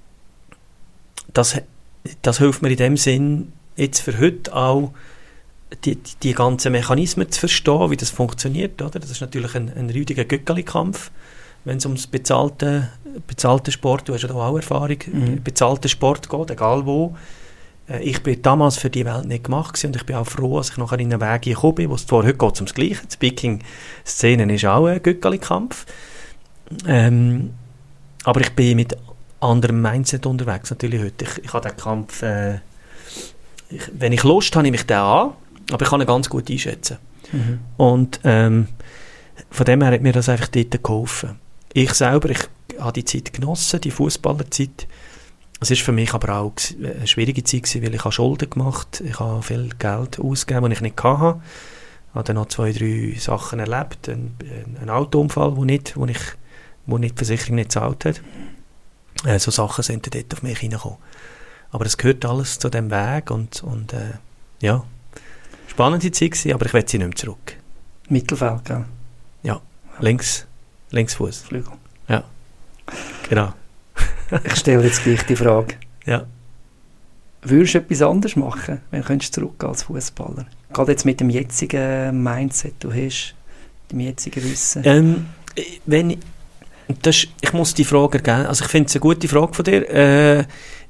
das, das hilft mir in dem Sinn, jetzt für heute auch, die, die, die ganzen Mechanismen zu verstehen, wie das funktioniert. Oder? Das ist natürlich ein, ein räudiger Gückeli-Kampf, wenn es um das bezahlte, bezahlte Sport, du hast ja da auch Erfahrung, mhm. bezahlte Sport geht, egal wo. Ich bin damals für die Welt nicht gemacht gewesen, und ich bin auch froh, dass ich nachher in einen Weg gekommen bin, wo es zwar heute geht ums Gleiche. Die Speaking-Szene ist auch ein Gückeli-Kampf. Ähm, aber ich bin mit anderem Mindset unterwegs, natürlich heute. Ich, ich habe den Kampf, äh, ich, wenn ich Lust habe, nehme ich den an, aber ich kann ihn ganz gut einschätzen. Mhm. Und ähm, von dem her hat mir das einfach dort geholfen. Ich selber, ich habe die Zeit genossen, die Fußballerzeit. Es war für mich aber auch eine schwierige Zeit gewesen, weil ich habe Schulden gemacht, ich habe viel Geld ausgegeben, das ich nicht hatte. Ich habe dann noch zwei, drei Sachen erlebt, einen, einen Autounfall, wo, nicht, wo, ich, wo nicht die Versicherung nicht gezahlt hat. Äh, so Sachen sind dort auf mich hineingekommen. Aber es gehört alles zu diesem Weg und, und äh, ja, spannende Zeit gewesen, aber ich will sie nicht mehr zurück. Mittelfeld, gell? Ja, links, Linksfuß. Flügel. Ja, genau. Ich stelle jetzt gleich die Frage. Ja. Würdest du etwas anderes machen, wenn du zurückgehen als Fußballer? Gerade jetzt mit dem jetzigen Mindset, du hast, dem jetzigen Wissen. Ähm, wenn ich, das, ich muss die Frage ergeben, also ich finde es eine gute Frage von dir. Äh,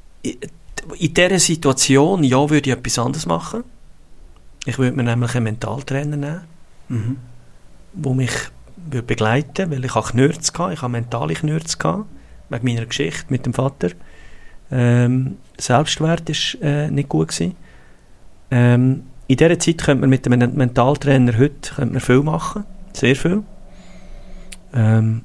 in dieser Situation, ja, würde ich etwas anderes machen. Ich würde mir nämlich einen Mentaltrainer nehmen, mhm. der mich würde begleiten, weil ich habe Knurz gehabt, ich habe mentale Knurz gehabt. Wegen meiner Geschichte mit dem Vater. Ähm, Selbstwert war äh, nicht gut gewesen. Ähm, in dieser Zeit könnte man mit einem Mentaltrainer heute könnte man viel machen. Sehr viel. Ähm,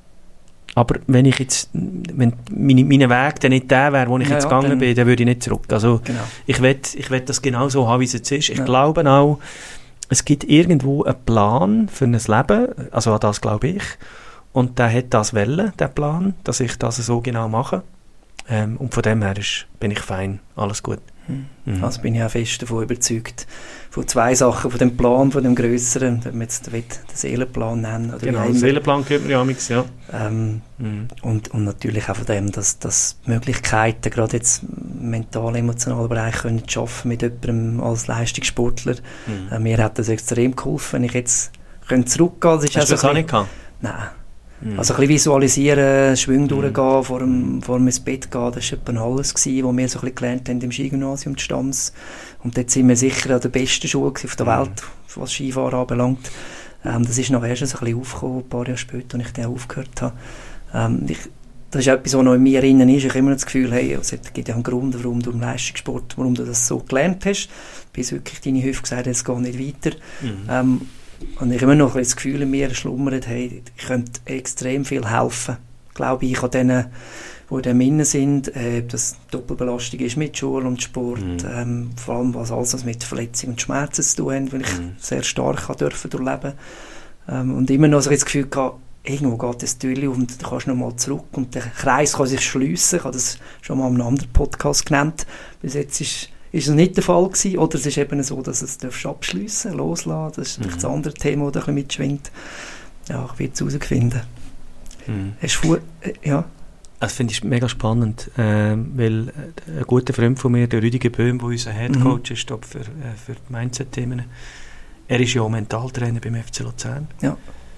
aber wenn ich jetzt, wenn mein, mein Weg dann nicht der wäre, wo ich ja, jetzt ja, gegangen dann, bin, dann würde ich nicht zurück. Also genau. ich will, ich will das genau so haben, wie es jetzt ist. Ich ja. glaube auch, es gibt irgendwo einen Plan für ein Leben, also an das glaube ich. Und der hat das wollen, der Plan, dass ich das so genau mache. Ähm, und von dem her ist, bin ich fein, alles gut. Mhm. Also bin ich auch fest davon überzeugt. Von zwei Sachen, von dem Plan, von dem Grösseren, wenn man jetzt den Seelenplan nennen. Oder genau, den Seelenplan gehört mir ja nichts, ja. Ähm, mhm. und, und natürlich auch von dem, dass, dass Möglichkeiten, gerade jetzt mental, emotionalen Bereich, können zu arbeiten mit jemandem als Leistungssportler. Mhm. Äh, mir hat das extrem geholfen, wenn ich jetzt zurückgehen könnte. Hast also du das auch nicht gehabt? Nein. Mhm. Also ein bisschen visualisieren, Schwünge mhm. durchgehen, vor dem, vor dem ins Bett gehen, das war etwa alles gewesen, was wir so ein bisschen gelernt haben im Skigymnasium, die Stamms. Und dort sind wir sicher an der besten Schule auf der Welt, mhm. was Skifahren anbelangt. Ähm, das ist noch erst ein bisschen aufgekommen, ein paar Jahre später, als ich dann aufgehört habe. Ähm, ich, das ist etwas, was noch in mir drin ist. Ich habe immer das Gefühl, hey, es gibt ja einen Grund, warum du im Leistungssport, warum du das so gelernt hast, bis wirklich deine Hüfte gesagt hat, es geht nicht weiter. Mhm. Ähm, Und ich habe immer noch ein das Gefühl in mir schlummert, hey, ich könnte extrem viel helfen. Glaube ich an denen, die in dem Innen sind, äh, ob das Doppelbelastung ist mit Schule und Sport, mm. ähm, vor allem was alles mit Verletzungen und Schmerzen zu tun hat, weil ich mm. sehr stark durfte durchleben. Ähm, und immer noch so das Gefühl gehabt, irgendwo geht das Türchen auf und du kannst noch mal zurück und der Kreis kann sich schliessen. Ich habe das schon mal in einem anderen Podcast genannt. Bis jetzt ist ist es nicht der Fall gewesen, oder es ist eben so, dass es abschliessen, loslassen. Das ist mhm. das andere Thema, das ein bisschen mitschwingt. Ja, ich werde es herausfinden. Mhm. Hast du, äh, ja. Das finde ich mega spannend, äh, weil ein guter Freund von mir, der Rüdiger Böhm, der unser Headcoach mhm. ist für, äh, für die Mindset-Themen, er ist ja auch Mentaltrainer beim F C Luzern. Ja.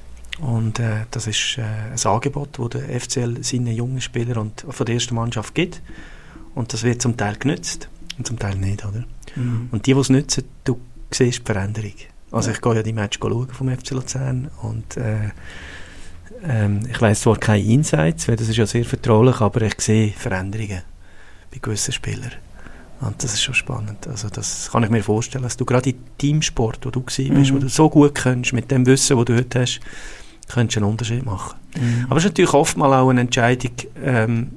Und äh, das ist äh, ein Angebot, das der F C L seinen jungen Spielern und von der ersten Mannschaft gibt. Und das wird zum Teil genützt. Und zum Teil nicht, oder? Mhm. Und die, die es nutzen, du siehst die Veränderung. Also ja. ich gehe ja die Match schauen vom F C Luzern und äh, ähm, ich weiss zwar keine Insights, weil das ist ja sehr vertraulich, aber ich sehe Veränderungen bei gewissen Spielern. Und das ist schon spannend. Also das kann ich mir vorstellen, dass du gerade im Teamsport, wo du gewesen bist, mhm. wo du so gut kannst, mit dem Wissen, das du heute hast, könntest du einen Unterschied machen. Mhm. Aber es ist natürlich oftmals auch eine Entscheidung, ähm,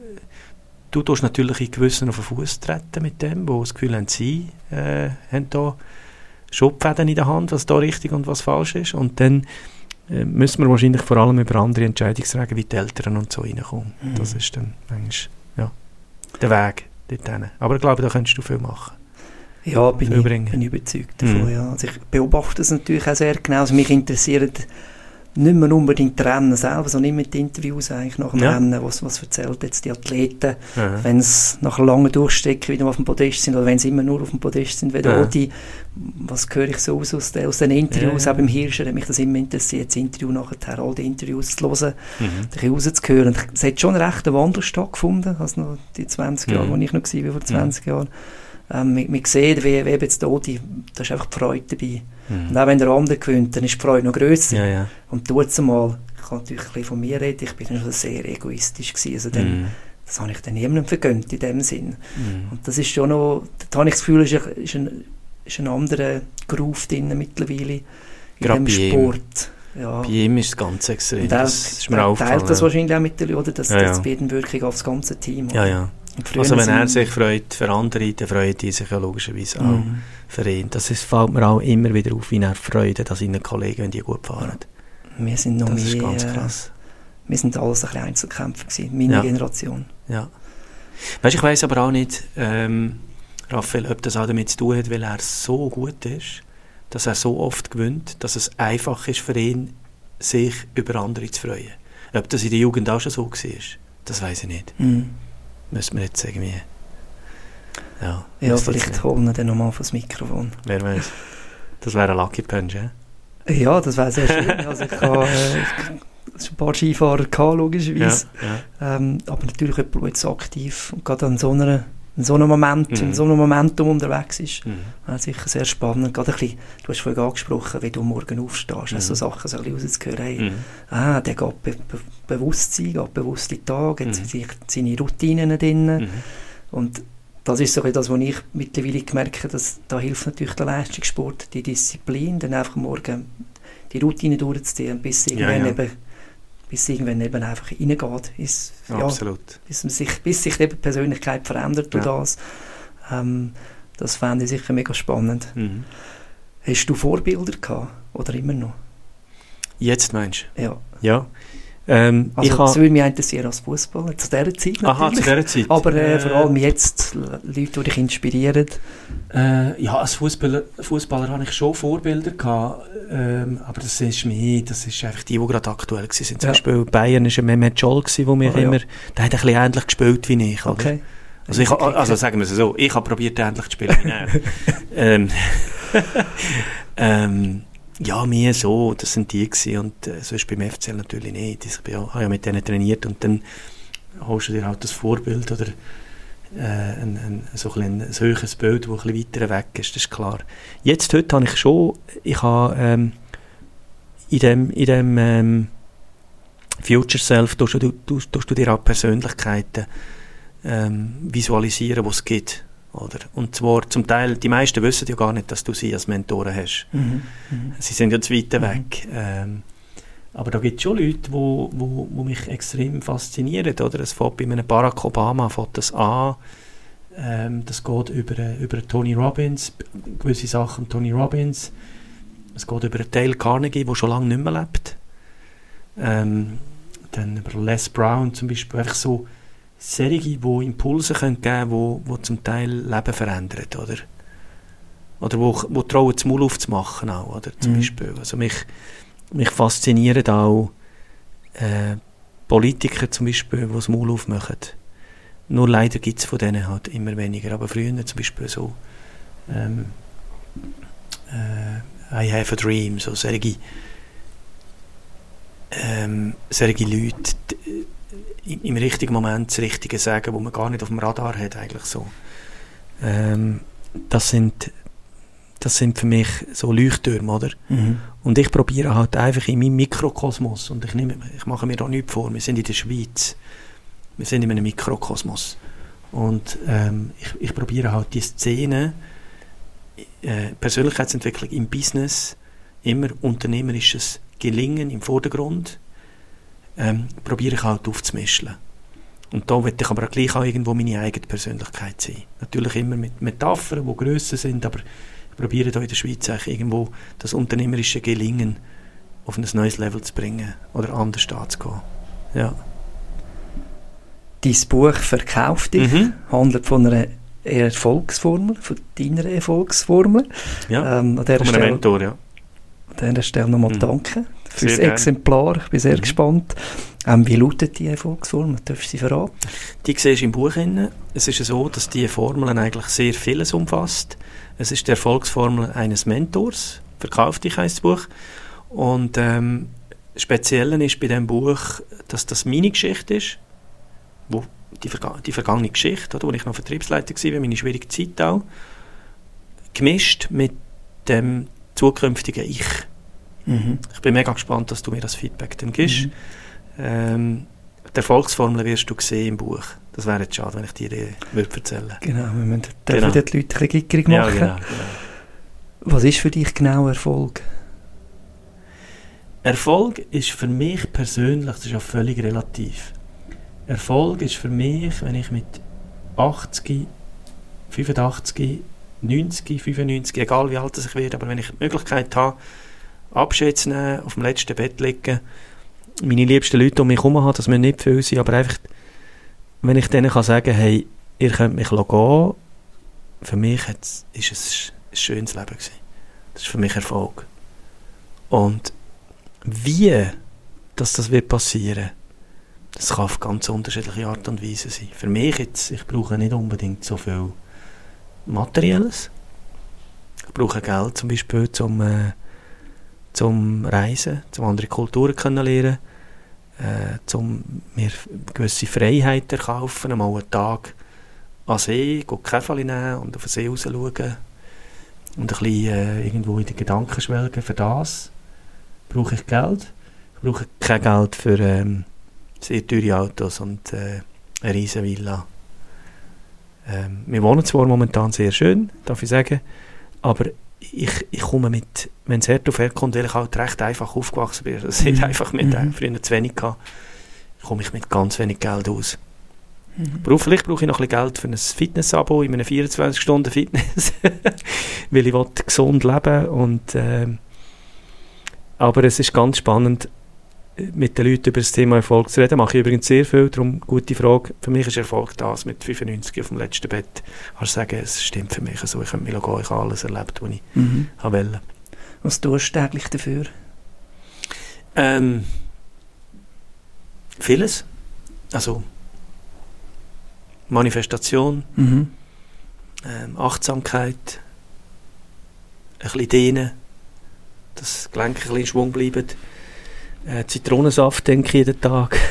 du tust natürlich in Gewissen auf den Fuß treten mit dem, wo das Gefühl haben, sie äh, haben da Schubfäden in der Hand, was da richtig und was falsch ist. Und dann äh, müssen wir wahrscheinlich vor allem über andere Entscheidungsregeln wie die Eltern und so reinkommen. Mhm. Das ist dann eigentlich ja, der Weg dorthin. Aber ich glaube, da könntest du viel machen. Ja, bin, ich, bin ich überzeugt davon. Mhm. Ja. Also ich beobachte es natürlich auch sehr genau. Also mich interessiert nicht mehr unbedingt das Rennen selber, sondern immer die Interviews eigentlich nach dem ja. Rennen, was, was erzählt jetzt die Athleten, ja. wenn es nach langen Durchstecken wieder auf dem Podest sind oder wenn sie immer nur auf dem Podest sind, wie der ja. Odi, was höre ich so aus, aus, den, aus den Interviews, ja, ja. auch beim Hirscher hat mich das immer interessiert, das Interview nachher, all die Interviews zu hören, mhm. ein bisschen rauszuhören. Es hat schon recht einen Wandel stattgefunden, also noch die zwanzig Jahre, mhm. wo ich noch war, vor zwanzig mhm. Jahren. Ähm, man, man sieht, wie, wie jetzt der Odi, da ist einfach die Freude dabei. Mhm. Und auch wenn der andere gewinnt, dann ist die Freude noch grösser. Ja, ja. Und tut es mal, ich kann natürlich ein bisschen von mir reden, ich bin schon sehr egoistisch gewesen. Also dann, mhm. das habe ich dann niemandem vergönnt in dem Sinn. Mhm. Und das ist schon noch, da habe ich das Gefühl, ist, ist, ein, ist ein anderer Groove drin mittlerweile in Gerade dem Sport. Ja. Bei ihm ist es ganz extrem. Und das ist mir aufgefallen. Teilt das wahrscheinlich auch mit den Leuten, dass ja, ja. das wird wirklich aufs ganze Team. Ja, ja. Also wenn er sich freut für andere, dann freut er sich ja logischerweise auch mhm. für ihn. Das ist, fällt mir auch immer wieder auf, wie er Freude an seinen Kollegen, wenn die gut fahren. Wir sind noch das mehr, ist ganz krass. Wir sind alles ein bisschen Einzelkämpfer gewesen, meine ja. Generation. Ja. Weißt, ich weiss aber auch nicht, ähm, Raphael, ob das auch damit zu tun hat, weil er so gut ist, dass er so oft gewinnt, dass es einfach ist für ihn, sich über andere zu freuen. Ob das in der Jugend auch schon so war, das weiss ich nicht. Mhm. Müssen wir jetzt irgendwie... Ja, ja vielleicht holen wir dann nochmal das Mikrofon. Wer weiß. Das wäre ein Lucky Punch, ja? Ja, das wäre sehr schön. Also ich habe äh, ein paar Skifahrer gehabt, logischerweise. Ja, ja. Ähm, aber natürlich jemand, der jetzt aktiv und gerade an so einer in so einem Moment, mhm. in so einem Momentum unterwegs ist. Mhm. Ja, sicher sehr spannend. Gerade ein bisschen, du hast vorhin angesprochen, wie du morgen aufstehst, mhm. also so Sachen so ein bisschen rauszuhören. Hey, mhm. ah, der geht be be bewusst sein, geht bewusst in den Tag, hat mhm. seine Routinen drin. Mhm. Und das ist so das, was ich mittlerweile gemerkt habe, dass da hilft natürlich der Leistungssport, die Disziplin, dann einfach morgen die Routine durchzuziehen, bis irgendwann ja, ja. eben bis irgendwann eben einfach reingeht, ist, ja, absolut. Bis, man sich, bis sich die Persönlichkeit verändert durch ja. das. Ähm, das fände ich sicher mega spannend. Mhm. Hast du Vorbilder gehabt oder immer noch? Jetzt meinst du? Ja. ja. Ähm, also ich das würde mich interessieren als Fußballer, zu dieser Zeit natürlich. Aha, zu dieser Zeit. Aber äh, äh, vor allem jetzt Leute, die dich inspirieren. Äh, ja, als Fußballer, Fußballer hatte ich schon Vorbilder gehabt, ähm, aber das ist mir, das ist einfach die, die gerade aktuell waren. Zum ja. Beispiel Bayern war ein Mehmet Scholl, der mir oh, immer, ja. der hat ein bisschen ähnlich gespielt wie ich. Oder? Okay. Also, ich, also sagen wir es so, ich habe probiert ähnlich zu spielen wie er. ähm, ähm, Ja, mir so, das sind die gewesen. Und äh, sonst beim F C L natürlich nicht. Ich bin ja, habe ja mit denen trainiert und dann holst du dir halt das Vorbild oder äh, ein, ein, so ein, ein höheres Bild, das ein bisschen weiter weg ist, das ist klar. Jetzt, heute habe ich schon, ich habe ähm, in dem, in dem ähm, Future Self tust du, tust, tust du dir auch Persönlichkeiten ähm, visualisieren, die es gibt. Oder? Und zwar zum Teil, die meisten wissen ja gar nicht, dass du sie als Mentoren hast. Mhm. Mhm. Sie sind ja zu weit mhm. weg. Ähm, aber da gibt es schon Leute, die wo, wo, wo mich extrem faszinieren. Oder? Es fängt bei einem Barack Obama fängt das an. Ähm, das geht über, über Tony Robbins, gewisse Sachen Tony Robbins. Es geht über Dale Carnegie, der schon lange nicht mehr lebt. Ähm, dann über Les Brown zum Beispiel. Einfach so Serien, die Impulse geben können, wo, wo zum Teil Leben verändern, oder? Oder wo, wo trauen, das Maul aufzumachen auch, oder? Zum mhm. Beispiel. Also mich, mich faszinieren auch äh, Politiker zum Beispiel, die das Maul aufmachen. Nur leider gibt es von denen halt immer weniger. Aber früher zum Beispiel so ähm, äh, I have a dream, so solche, ähm, solche Leute, im richtigen Moment das Richtige sagen, wo man gar nicht auf dem Radar hat, eigentlich so. Ähm, das sind das sind für mich so Leuchttürme, oder? Mhm. Und ich probiere halt einfach in meinem Mikrokosmos, und ich, nehme, ich mache mir da nichts vor, wir sind in der Schweiz, wir sind in einem Mikrokosmos. Und ähm, ich, ich probiere halt die Szene, äh, Persönlichkeitsentwicklung im Business, immer unternehmerisches Gelingen im Vordergrund, ähm, probiere ich halt aufzumischen. Und da will ich aber auch gleich auch irgendwo meine eigene Persönlichkeit sein. Natürlich immer mit Metaphern, die grösser sind, aber ich probiere da in der Schweiz eigentlich irgendwo das unternehmerische Gelingen auf ein neues Level zu bringen oder anders anzugehen. Ja. Dein Buch «Verkauf dich» Mhm. handelt von einer Erfolgsformel, von deiner Erfolgsformel. Ja, ähm, an von dieser einem Stelle, Mentor, ja. an dieser Stelle nochmal Mhm. danke für das Sehr gern. Exemplar. Ich bin sehr Mhm. gespannt. Ähm, wie lautet die Erfolgsformel? Darfst du sie verraten? Die siehst du im Buch drin. Es ist so, dass die Formel eigentlich sehr vieles umfasst. Es ist die Erfolgsformel eines Mentors. «Verkauf dich» heisst das Buch. Und ähm, das Spezielle ist bei diesem Buch, dass das meine Geschichte ist, wo die, Verga- die vergangene Geschichte, oder, wo ich noch Vertriebsleiter war, meine schwierige Zeit auch, gemischt mit dem zukünftigen Ich. Mhm. Ich bin mega gespannt, dass du mir das Feedback dann gibst. Mhm. Ähm, die Erfolgsformel wirst du sehen im Buch. Das wäre jetzt schade, wenn ich dir die würde erzählen. Genau, wir müssen, dürfen Genau. die Leute ein bisschen gickerig Ja, machen. genau, genau. Was ist für dich genau Erfolg? Erfolg ist für mich persönlich, das ist ja völlig relativ. Erfolg ist für mich, wenn ich mit achtzig, fünfundachtzig, neunzig, fünfundneunzig, egal wie alt ich werde, aber wenn ich die Möglichkeit habe, Abschied zu nehmen, auf dem letzten Bett liegen, meine liebsten Leute um mich herum haben, das müssen nicht viel sein, aber einfach, wenn ich denen kann sagen, hey, ihr könnt mich gehen, für mich hat's, ist es ein schönes Leben gewesen. Das ist für mich Erfolg. Und wie dass das wird passieren, das kann auf ganz unterschiedliche Art und Weise sein. Für mich jetzt, ich brauche nicht unbedingt so viel Materielles. Ich brauche Geld zum Beispiel zum, äh, zum Reisen, zum andere Kulturen kennenlernen, äh, zum mir gewisse Freiheit erkaufen, einmal einen Tag an den See, gehen Käferchen nehmen und auf den See raus schauen und ein bisschen äh, irgendwo in die Gedanken schwelgen. Für das brauche ich Geld. Ich brauche kein Geld für ähm, sehr teure Autos und äh, eine riesen Villa. Ähm, wir wohnen zwar momentan sehr schön, darf ich sagen, aber ich, ich komme mit, wenn es hart auf hart kommt, weil ich halt recht einfach aufgewachsen bin, das hat einfach mit Mhm. äh, früher zu wenig gehabt, komme ich mit ganz wenig Geld aus. Mhm. Beruflich brauche ich noch ein bisschen Geld für ein Fitness-Abo in einem vierundzwanzig Stunden Fitness, weil ich will gesund leben und ähm, aber es ist ganz spannend, mit den Leuten über das Thema Erfolg zu reden. Mache ich übrigens sehr viel, darum gute Frage. Für mich ist Erfolg das, mit fünfundneunzig auf dem letzten Bett. Ich sagen, es stimmt für mich so, ich könnte mich gehen, ich habe alles erlebt, was ich Mhm. wollte. Was tust du täglich dafür? Ähm, vieles. Also Manifestation, Mhm. ähm, Achtsamkeit, ein bisschen dehnen, dass die Gelenke ein bisschen in Schwung bleiben. Äh, Zitronensaft denke ich jeden Tag.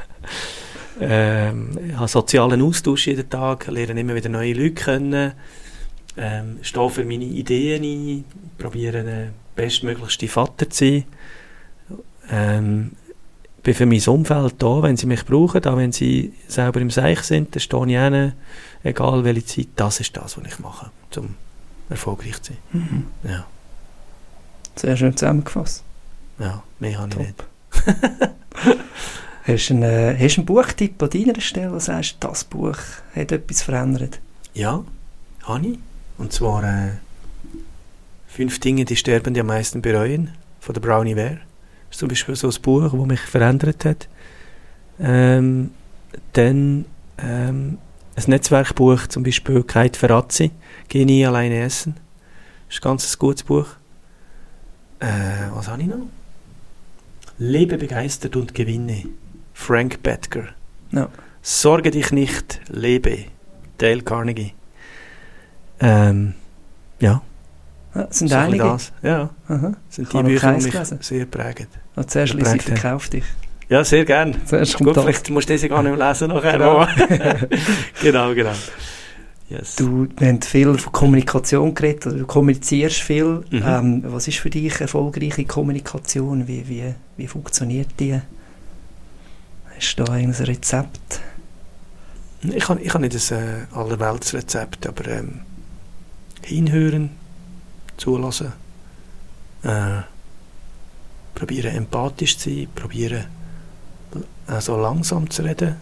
ähm, ich habe sozialen Austausch jeden Tag, lerne immer wieder neue Leute kennen, ähm, stehe für meine Ideen ein, probiere der bestmöglichste Vater zu sein. Ähm, bin für mein Umfeld da, wenn sie mich brauchen, auch wenn sie selber im Seich sind, dann stehe ich hin, egal welche Zeit. Das ist das, was ich mache, um erfolgreich zu sein. Mhm. Ja, Sehr schön zusammengefasst. ja, mehr habe ich Top. nicht. Hast du einen, äh, hast du einen Buchtipp an deiner Stelle, wo du sagst, das Buch hat etwas verändert? Ja, habe ich. Und zwar äh, «Fünf Dinge, die Sterbende am meisten bereuen» von der Brownie Ware. Das ist zum Beispiel so ein Buch, das mich verändert hat. Ähm, dann ähm, ein Netzwerkbuch, zum Beispiel «Kate Ferrazzi», «Geh nie alleine essen». Das ist ein ganz gutes Buch. Äh, was habe ich noch? «Lebe begeistert und gewinne», Frank Bettger. Ja. «Sorge dich nicht, lebe», Dale Carnegie. Ähm, ja, Ja, das sind so ein bisschen einige. das. Ja, Aha. das sind Ich die habe noch Bücher, die keins mich gelesen. sehr prägen. Und zuerst lese ich Geprägt haben. «Verkauf dich». Ja, sehr gerne. Zuerst Gut, kommt das. vielleicht musst du diese gar nicht mehr lesen nachher. Genau. genau, genau. Yes. Du, wir haben viel von Kommunikation geredet, oder du kommunizierst viel. Mhm. Ähm, was ist für dich erfolgreiche Kommunikation? Wie, wie, wie funktioniert die? Hast du da ein Rezept? Ich habe ich hab nicht das äh, Allerweltsrezept, aber ähm, hinhören, zulassen, äh, probieren empathisch zu sein, probieren äh, so langsam zu reden,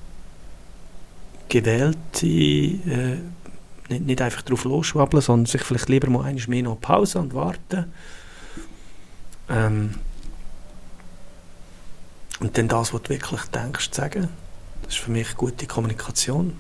gewählt sein, äh, nicht, nicht einfach drauf losschwabbeln, sondern sich vielleicht lieber mal einmal mehr noch Pause und warten. Ähm, und dann das, was du wirklich denkst, sagen. Das ist für mich gute Kommunikation.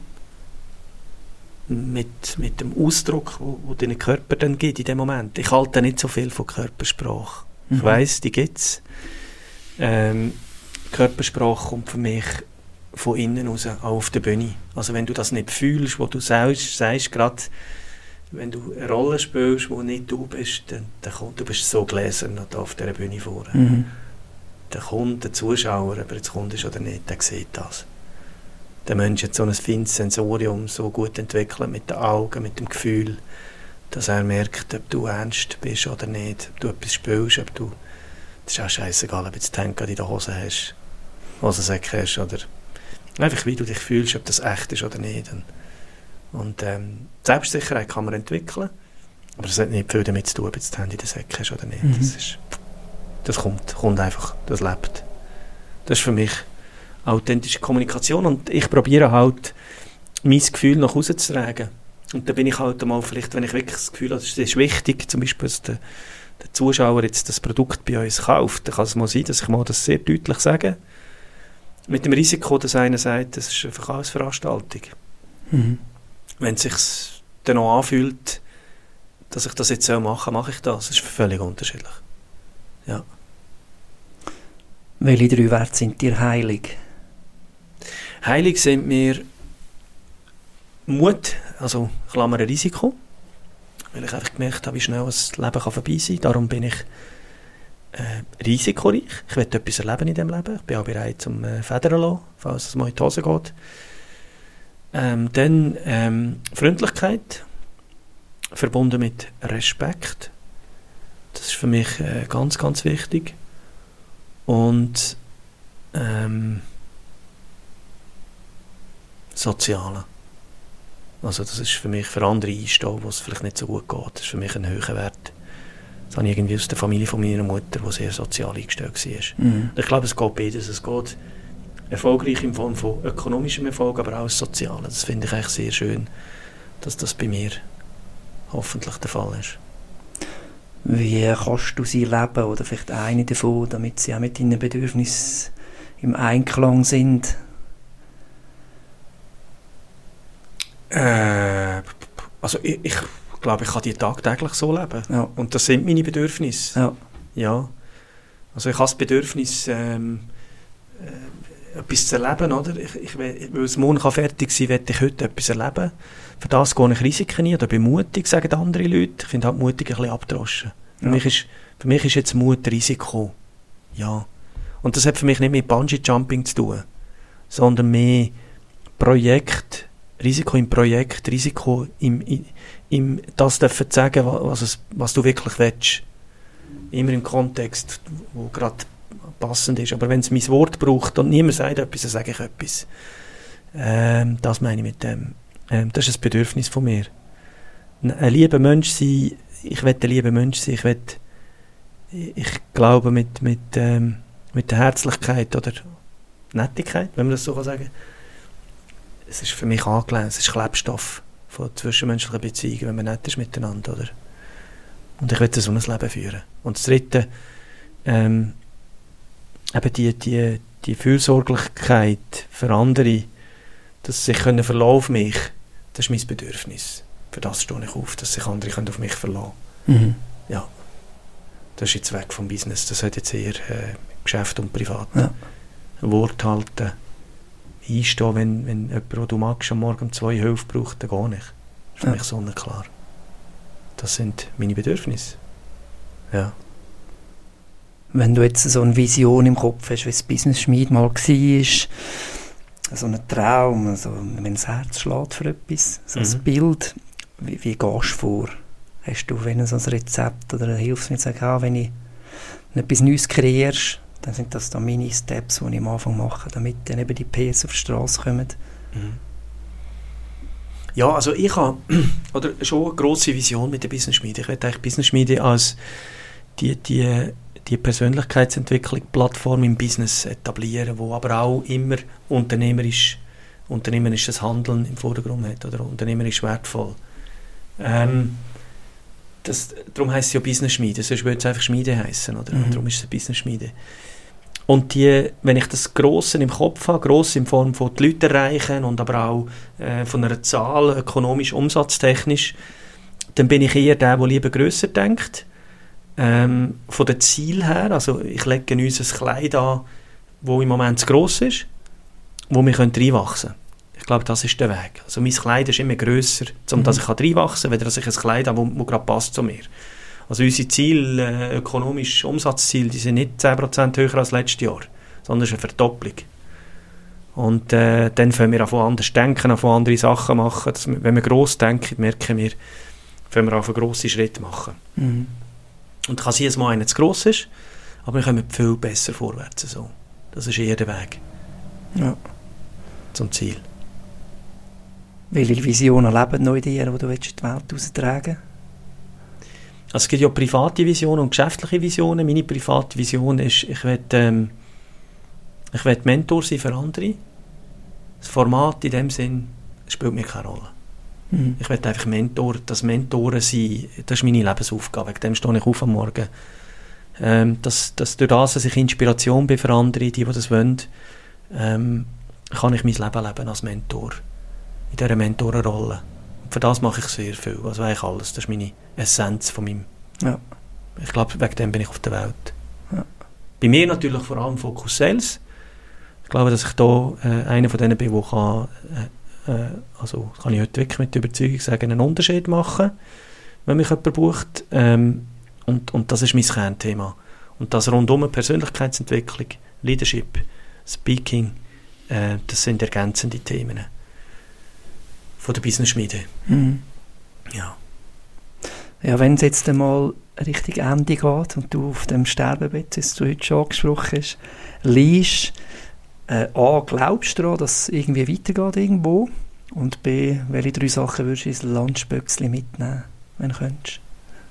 Mit, mit dem Ausdruck, wo, wo dein Körper dann gibt in dem Moment. Ich halte nicht so viel von Körpersprache. Mhm. Ich weiss, die gibt es. Ähm, Körpersprache kommt für mich von innen raus, auch auf der Bühne. Also wenn du das nicht fühlst, was du sagst, sagst gerade, wenn du eine Rolle spielst, wo nicht du bist, dann, dann kommt, du bist so gläsern da auf dieser Bühne vorne. Mhm. Der Kunde, der Zuschauer, ob er jetzt Kunde ist oder nicht, der sieht das. Der Mensch hat so ein feines Sensorium so gut entwickelt mit den Augen, mit dem Gefühl, dass er merkt, ob du ernst bist oder nicht, ob du etwas spielst, ob du... Das ist auch scheissegal, ob du jetzt die Hände in der Hose hast, Hosensäcke hast oder... Einfach wie du dich fühlst, ob das echt ist oder nicht. Und, und ähm, Selbstsicherheit kann man entwickeln, aber das hat nicht viel damit zu tun, ob du die Hände in der Säcke hast oder nicht. Mhm. Das, ist, das kommt, kommt einfach, das lebt. Das ist für mich authentische Kommunikation und ich probiere halt, mein Gefühl nach außen zu tragen. Und da bin ich halt mal vielleicht, wenn ich wirklich das Gefühl habe, es ist wichtig, zum Beispiel, dass der, der Zuschauer jetzt das Produkt bei uns kauft, dann kann es mal sein, dass ich mal das sehr deutlich sage. Mit dem Risiko, dass einer sagt, das ist eine Verkaufsveranstaltung. Mhm. Wenn es sich dann noch anfühlt, dass ich das jetzt so mache, mache ich das. Das ist völlig unterschiedlich. Ja. Welche drei Werte sind dir heilig? Heilig sind mir Mut, also Klammer Risiko, weil ich einfach gemerkt habe, wie schnell das Leben kann vorbei sein kann. Darum bin ich äh, risikoreich. Ich will etwas erleben in diesem Leben. Ich bin auch bereit zum äh, Federn zu lassen, falls es mal in die Hose geht. Ähm, dann ähm, Freundlichkeit, verbunden mit Respekt. Das ist für mich äh, ganz, ganz wichtig. Und ähm, Soziale. Also das ist für mich für andere einstehen, wo es vielleicht nicht so gut geht. Das ist für mich ein höherer Wert. Das habe ich irgendwie aus der Familie von meiner Mutter, die sehr sozial eingestellt war. Mhm. Ich glaube, es geht beides. Es geht erfolgreich in Form von ökonomischem Erfolg, aber auch sozial. Das finde ich eigentlich sehr schön, dass das bei mir hoffentlich der Fall ist. Wie kannst du sie leben, oder vielleicht eine davon, damit sie auch mit deinen Bedürfnissen im Einklang sind? Äh, also ich, ich glaube, ich kann die tagtäglich so leben. Ja. Und das sind meine Bedürfnisse. Ja. Ja. Also ich habe das Bedürfnis, ähm, äh, etwas zu erleben. Oder? Ich, ich, weil es morgen fertig sein kann, will ich heute etwas erleben. Für das gehe ich Risiken ein oder bin mutig, sagen andere Leute. Ich finde halt mutig ein bisschen abgedroschen. Für, ja. mich ist, für mich ist jetzt Mut Risiko. Ja. Und das hat für mich nicht mit Bungee-Jumping zu tun, sondern mehr Projekt, Risiko im Projekt, Risiko im, im, im das dürfen zu sagen, was, es, was du wirklich willst. Immer im Kontext, wo gerade passend ist. Aber wenn es mein Wort braucht und niemand sagt etwas, dann sage ich etwas. Ähm, das meine ich mit dem. Ähm, das ist ein Bedürfnis von mir. Ein lieber Mensch sein, ich will ein lieber Mensch sein, ich will, ich glaube mit, mit, ähm, mit der Herzlichkeit oder Nettigkeit, wenn man das so sagen kann, es ist für mich angelehnt, es ist Klebstoff von zwischenmenschlichen Beziehungen, wenn man nett ist miteinander, oder? Und ich will so ein Leben führen. Und das Dritte, ähm, eben die, die, die Fürsorglichkeit für andere, dass sie sich können verlassen auf mich, das ist mein Bedürfnis. Für das stehe ich auf, dass sich andere können auf mich verlassen können. Mhm. Ja. Das ist jetzt weg vom Business. Das hat jetzt eher äh, Geschäft und Privat. Ja. Wort halten, einstehen, wenn, wenn jemand, den du magst, am Morgen um zwei Hilfe braucht, dann gehe ich. Das ist für ja. mich sonnenklar. Das sind meine Bedürfnisse. Ja. Wenn du jetzt so eine Vision im Kopf hast, wie das Business Schmied mal war, so ein Traum, also wenn das Herz schlägt für etwas, so mhm. ein Bild, wie, wie gehst du vor? Hast du wenn so ein Rezept oder hilfst du mir zu sagen, ah, wenn ich etwas Neues kreierst, dann sind das dann meine Steps, die ich am Anfang mache, damit dann eben die P S auf die Straße kommen. Mhm. Ja, also ich habe oder schon eine grosse Vision mit der Business Schmiede. Ich möchte eigentlich Business Schmiede als die, die, die Persönlichkeitsentwicklung-Plattform im Business etablieren, wo aber auch immer unternehmerisch, unternehmerisches Handeln im Vordergrund hat oder unternehmerisch wertvoll. Ähm, das, darum heisst es ja Business Schmiede, sonst würde es einfach Schmiede heissen, oder? Mhm. Darum ist es eine Business Schmiede. Und die, wenn ich das Grosse im Kopf habe, gross in Form von die Leute erreichen und aber auch äh, von einer Zahl, ökonomisch, umsatztechnisch, dann bin ich eher der, der lieber grösser denkt. Ähm, von den Zielen her, also ich lege uns ein Kleid an, das im Moment zu gross ist, wo wir reinwachsen können. Ich glaube, das ist der Weg. Also mein Kleid ist immer grösser, um mhm. dass ich reinwachsen kann, weder dass ich ein Kleid habe, das gerade passt zu mir. Also unsere Ziele, äh, ökonomische Umsatzziele, die sind nicht zehn Prozent höher als letztes Jahr, sondern es ist eine Verdopplung. Und äh, dann fangen wir an anders denken, an andere Sachen machen. Dass wir, wenn wir gross denken, merken wir, fangen wir an einen grossen Schritt machen. Mhm. Und kann sein, dass mal einer zu gross ist, aber wir kommen viel besser vorwärts. So. Das ist eher der Weg ja. zum Ziel. Welche Visionen leben noch in dir, die du in die Welt heraustragen willst? Also es gibt ja private Visionen und geschäftliche Visionen. Meine private Vision ist, ich will, ähm, ich will Mentor sein für andere. Das Format in dem Sinn spielt mir keine Rolle. Mhm. Ich will einfach Mentor, das Mentoren sein, das ist meine Lebensaufgabe. Wegen dem stehe ich auf am Morgen. Ähm, dass, dass durch das, dass ich Inspiration bin für andere, die, die das wollen, ähm, kann ich mein Leben leben als Mentor. In dieser Mentorenrolle. Für das mache ich sehr viel, also eigentlich alles. Das ist meine Essenz von meinem... Ja. Ich glaube, wegen dem bin ich auf der Welt. Ja. Bei mir natürlich vor allem Fokus Sales. Ich glaube, dass ich da äh, einer von denen bin, der kann, äh, äh, also kann ich heute wirklich mit der Überzeugung sagen, einen Unterschied machen, wenn mich jemand bucht. Ähm, und, und das ist mein Kernthema. Und das rundum Persönlichkeitsentwicklung, Leadership, Speaking, äh, das sind ergänzende Themen von der Business-Schmiede. Mhm. Ja. Ja, wenn es jetzt einmal Richtung Ende geht und du auf dem Sterbebett, das du heute schon angesprochen hast, liegst, äh, A, glaubst du daran, dass es irgendwie weitergeht irgendwo? Und B, welche drei Sachen würdest du ins Lunchböckchen mitnehmen, wenn du könntest?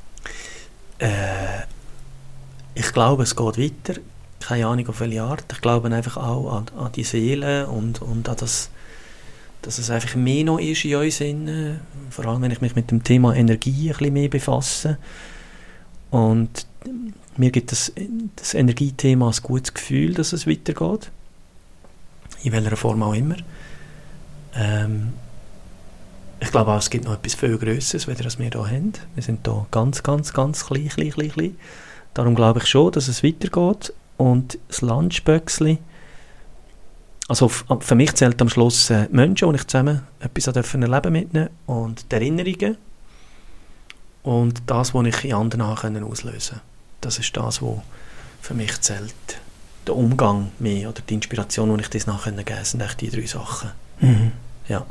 Äh, ich glaube, es geht weiter. Keine Ahnung, auf welche Art. Ich glaube einfach auch an, an die Seele und, und an das, dass es einfach mehr noch ist in uns innen, vor allem wenn ich mich mit dem Thema Energie ein bisschen mehr befasse. Und mir gibt das, das Energiethema ein gutes Gefühl, dass es weitergeht. In welcher Form auch immer. Ähm, ich glaube auch, es gibt noch etwas viel Grösseres, als wir hier haben. Wir sind hier ganz, ganz, ganz klein, klein, klein, klein. Darum glaube ich schon, dass es weitergeht. Und das Lunchböckchen, also für mich zählt am Schluss äh, Menschen, die ich zusammen etwas erleben mitnehmen und die Erinnerungen und das, was ich in anderen auslösen kann. Das ist das, was für mich zählt. Der Umgang mehr oder die Inspiration, die ich dir nachher geben kann, sind echt die drei Sachen. Mhm. Ja.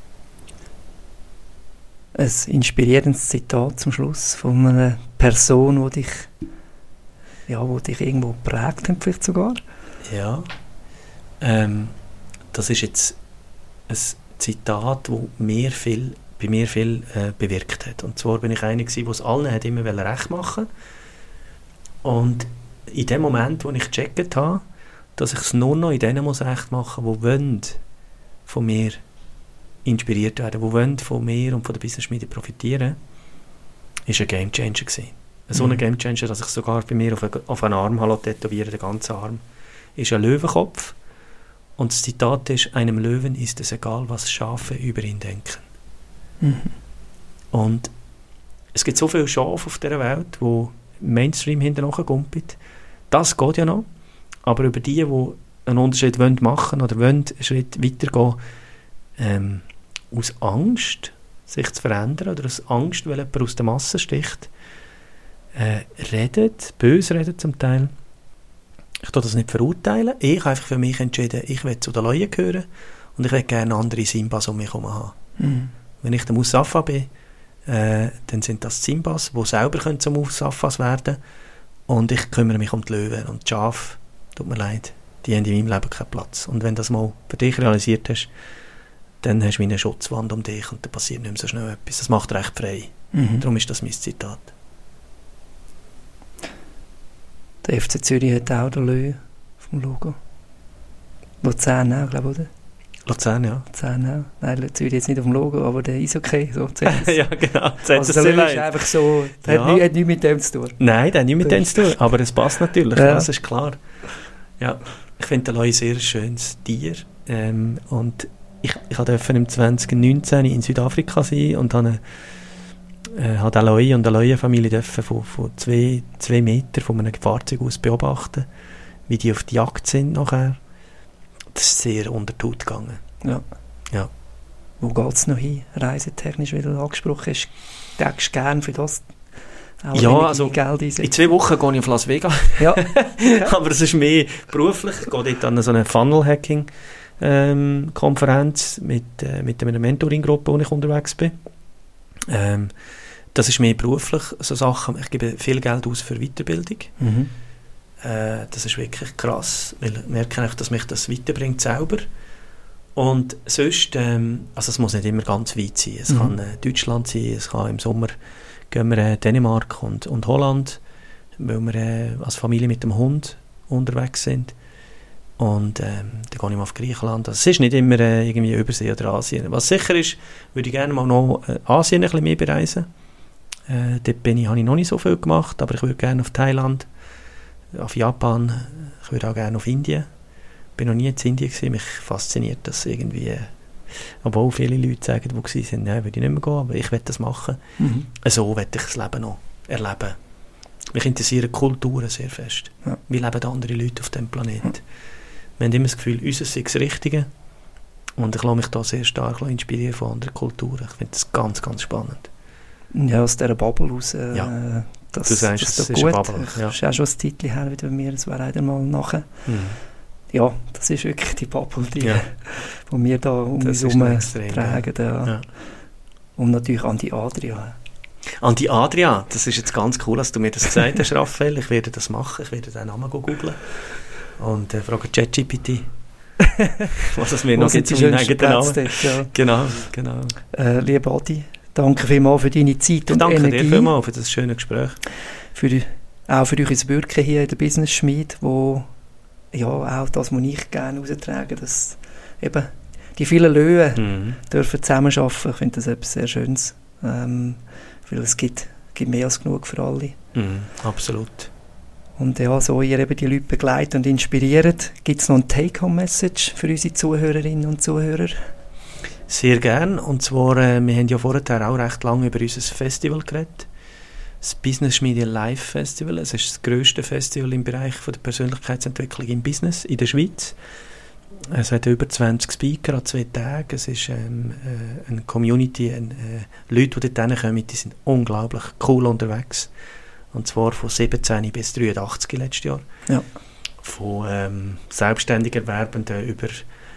Ein inspirierendes Zitat zum Schluss von einer Person, die dich, ja, die dich irgendwo geprägt hat, vielleicht sogar. Ja. Ähm, das ist jetzt ein Zitat, das mir viel, bei mir viel äh, bewirkt hat. Und zwar bin ich einer gewesen, der es allen hat immer recht machen wollte. Und in dem Moment, wo ich gecheckt habe, dass ich es nur noch in denen muss recht machen muss, die wollen von mir inspiriert werden, die wollen von mir und von der Business-Schmiede profitieren, war ein Gamechanger gewesen. So ein mhm. Gamechanger, dass ich sogar bei mir auf, eine, auf einen Arm habe tätowieren, den ganzen Arm, ist ein Löwenkopf. Und das Zitat ist, einem Löwen ist es egal, was Schafe über ihn denken. Mhm. Und es gibt so viele Schafe auf dieser Welt, die Mainstream hinterher gumpeln. Das geht ja noch. Aber über die, die einen Unterschied wollen machen oder wollen einen Schritt weitergehen, ähm, aus Angst, sich zu verändern oder aus Angst, weil jemand aus der Masse sticht, äh, redet, böse redet zum Teil. Ich tue das nicht verurteilen. Ich habe einfach für mich entschieden, ich will zu den Leuten gehören und ich will gerne andere Simbas um mich herum haben. Mhm. Wenn ich der Musafa bin, äh, dann sind das Simbas, die selber können zum Musafas werden, und ich kümmere mich um die Löwen und die Schafe, tut mir leid, die haben in meinem Leben keinen Platz. Und wenn du das mal für dich realisiert hast, dann hast du wie eine Schutzwand um dich und dann passiert nicht mehr so schnell etwas. Das macht recht frei. Mhm. Darum ist das mein Zitat. Der F C Zürich hat auch den Löwe vom Logo. Luzern auch, glaube ich, oder? Luzern, ja. Luzern auch. Nein, Zürich jetzt nicht auf dem Logo, aber der ist okay. So, ja, genau. Also der Löwe ist einfach so, der ja. hat, nichts, hat nichts mit dem zu tun. Nein, der hat nichts mit dem zu tun, aber es passt natürlich, ja. Das ist klar. Ja, ich finde den Löwe ein sehr schönes Tier. Ähm, und ich, ich durfte im zwanzig neunzehn in Südafrika sein und habe äh, habe eine Löwe und eine Löwenfamilie von, von zwei, zwei Metern von einem Fahrzeug aus beobachten, wie die auf die Jagd sind nachher. Das ist sehr unter die Haut gegangen. Ja. Ja. Wo geht es noch hin, reisetechnisch, wie du angesprochen hast? Denkst du gerne für das auch ja, also Geld einsetzen? In zwei Wochen gehe ich auf Las Vegas. Ja. Aber es ist mehr beruflich. Ich gehe dort an so eine Funnel-Hacking-Konferenz ähm, mit, äh, mit einer Mentoring-Gruppe, wo ich unterwegs bin. Ähm, das ist mehr beruflich, so Sachen. Ich gebe viel Geld aus für Weiterbildung. Mhm. Äh, das ist wirklich krass, weil ich merke, dass mich das weiterbringt selber. Und sonst, ähm, also es muss nicht immer ganz weit sein. Es mhm. kann äh, Deutschland sein, es kann im Sommer gehen wir äh, Dänemark und, und Holland, weil wir äh, als Familie mit dem Hund unterwegs sind. Und ähm, dann gehe ich mal auf Griechenland. Also es ist nicht immer äh, irgendwie Übersee oder Asien. Was sicher ist, würde ich gerne mal noch äh, Asien ein bisschen mehr bereisen. Äh, dort bin ich, habe ich noch nicht so viel gemacht, aber ich würde gerne auf Thailand, auf Japan, ich würde auch gerne auf Indien. Ich bin noch nie in Indien gewesen, mich fasziniert das irgendwie, äh, obwohl viele Leute sagen, die gewesen sind, nein, würde ich nicht mehr gehen, aber ich will das machen. Mhm. So will ich das Leben noch erleben. Mich interessieren Kulturen sehr fest. Ja. Wie leben andere Leute auf diesem Planeten? Ja. Wir haben immer das Gefühl, unser sei das Richtige. Und ich lasse mich da sehr stark inspirieren von anderen Kulturen. Ich finde das ganz, ganz spannend. Ja, aus dieser Bubble raus. Äh, ja. Das, du sagst, das es ist gut. Eine Bubble. Ja. Das ist auch schon ein Titel her wieder bei mir, das wäre wieder mal nachher. Mhm. Ja, das ist wirklich die Bubble, die, ja. die wir da um das uns herum tragen. Ja. Ja. Und natürlich an die Adria. An die Adria, das ist jetzt ganz cool, dass du mir das gesagt hast, Raphael. Ich werde das machen, ich werde den Namen googeln und äh, frage ChatGPT, was es mir noch gibt zu meinem eigenen Namen. Dort, ja. Genau, genau. Äh, lieber Adi, danke vielmals für deine Zeit und danke Energie. Danke dir vielmals für das schöne Gespräch. Für die, auch für euch Wirken hier in der Business Schmiede, wo ja, auch das, was ich gerne raustrage, dass eben die vielen Löwen mhm. dürfen zusammenarbeiten. Ich finde das etwas sehr Schönes. Ähm, weil es gibt, gibt mehr als genug für alle. Mhm, absolut. Und ja, so ihr eben die Leute begleitet und inspiriert. Gibt es noch eine Take-Home-Message für unsere Zuhörerinnen und Zuhörer? Sehr gern. Und zwar, äh, wir haben ja vorher auch recht lange über unser Festival geredet. Das Business Media Live Festival. Es ist das grösste Festival im Bereich von der Persönlichkeitsentwicklung im Business in der Schweiz. Es hat über zwanzig Speaker an zwei Tagen. Es ist ähm, äh, eine Community, ein, äh, Leute, die dort kommen, die sind unglaublich cool unterwegs. Und zwar von siebzehn bis dreiundachtzig letztes Jahr. Ja. Von ähm, selbstständig Erwerbenden über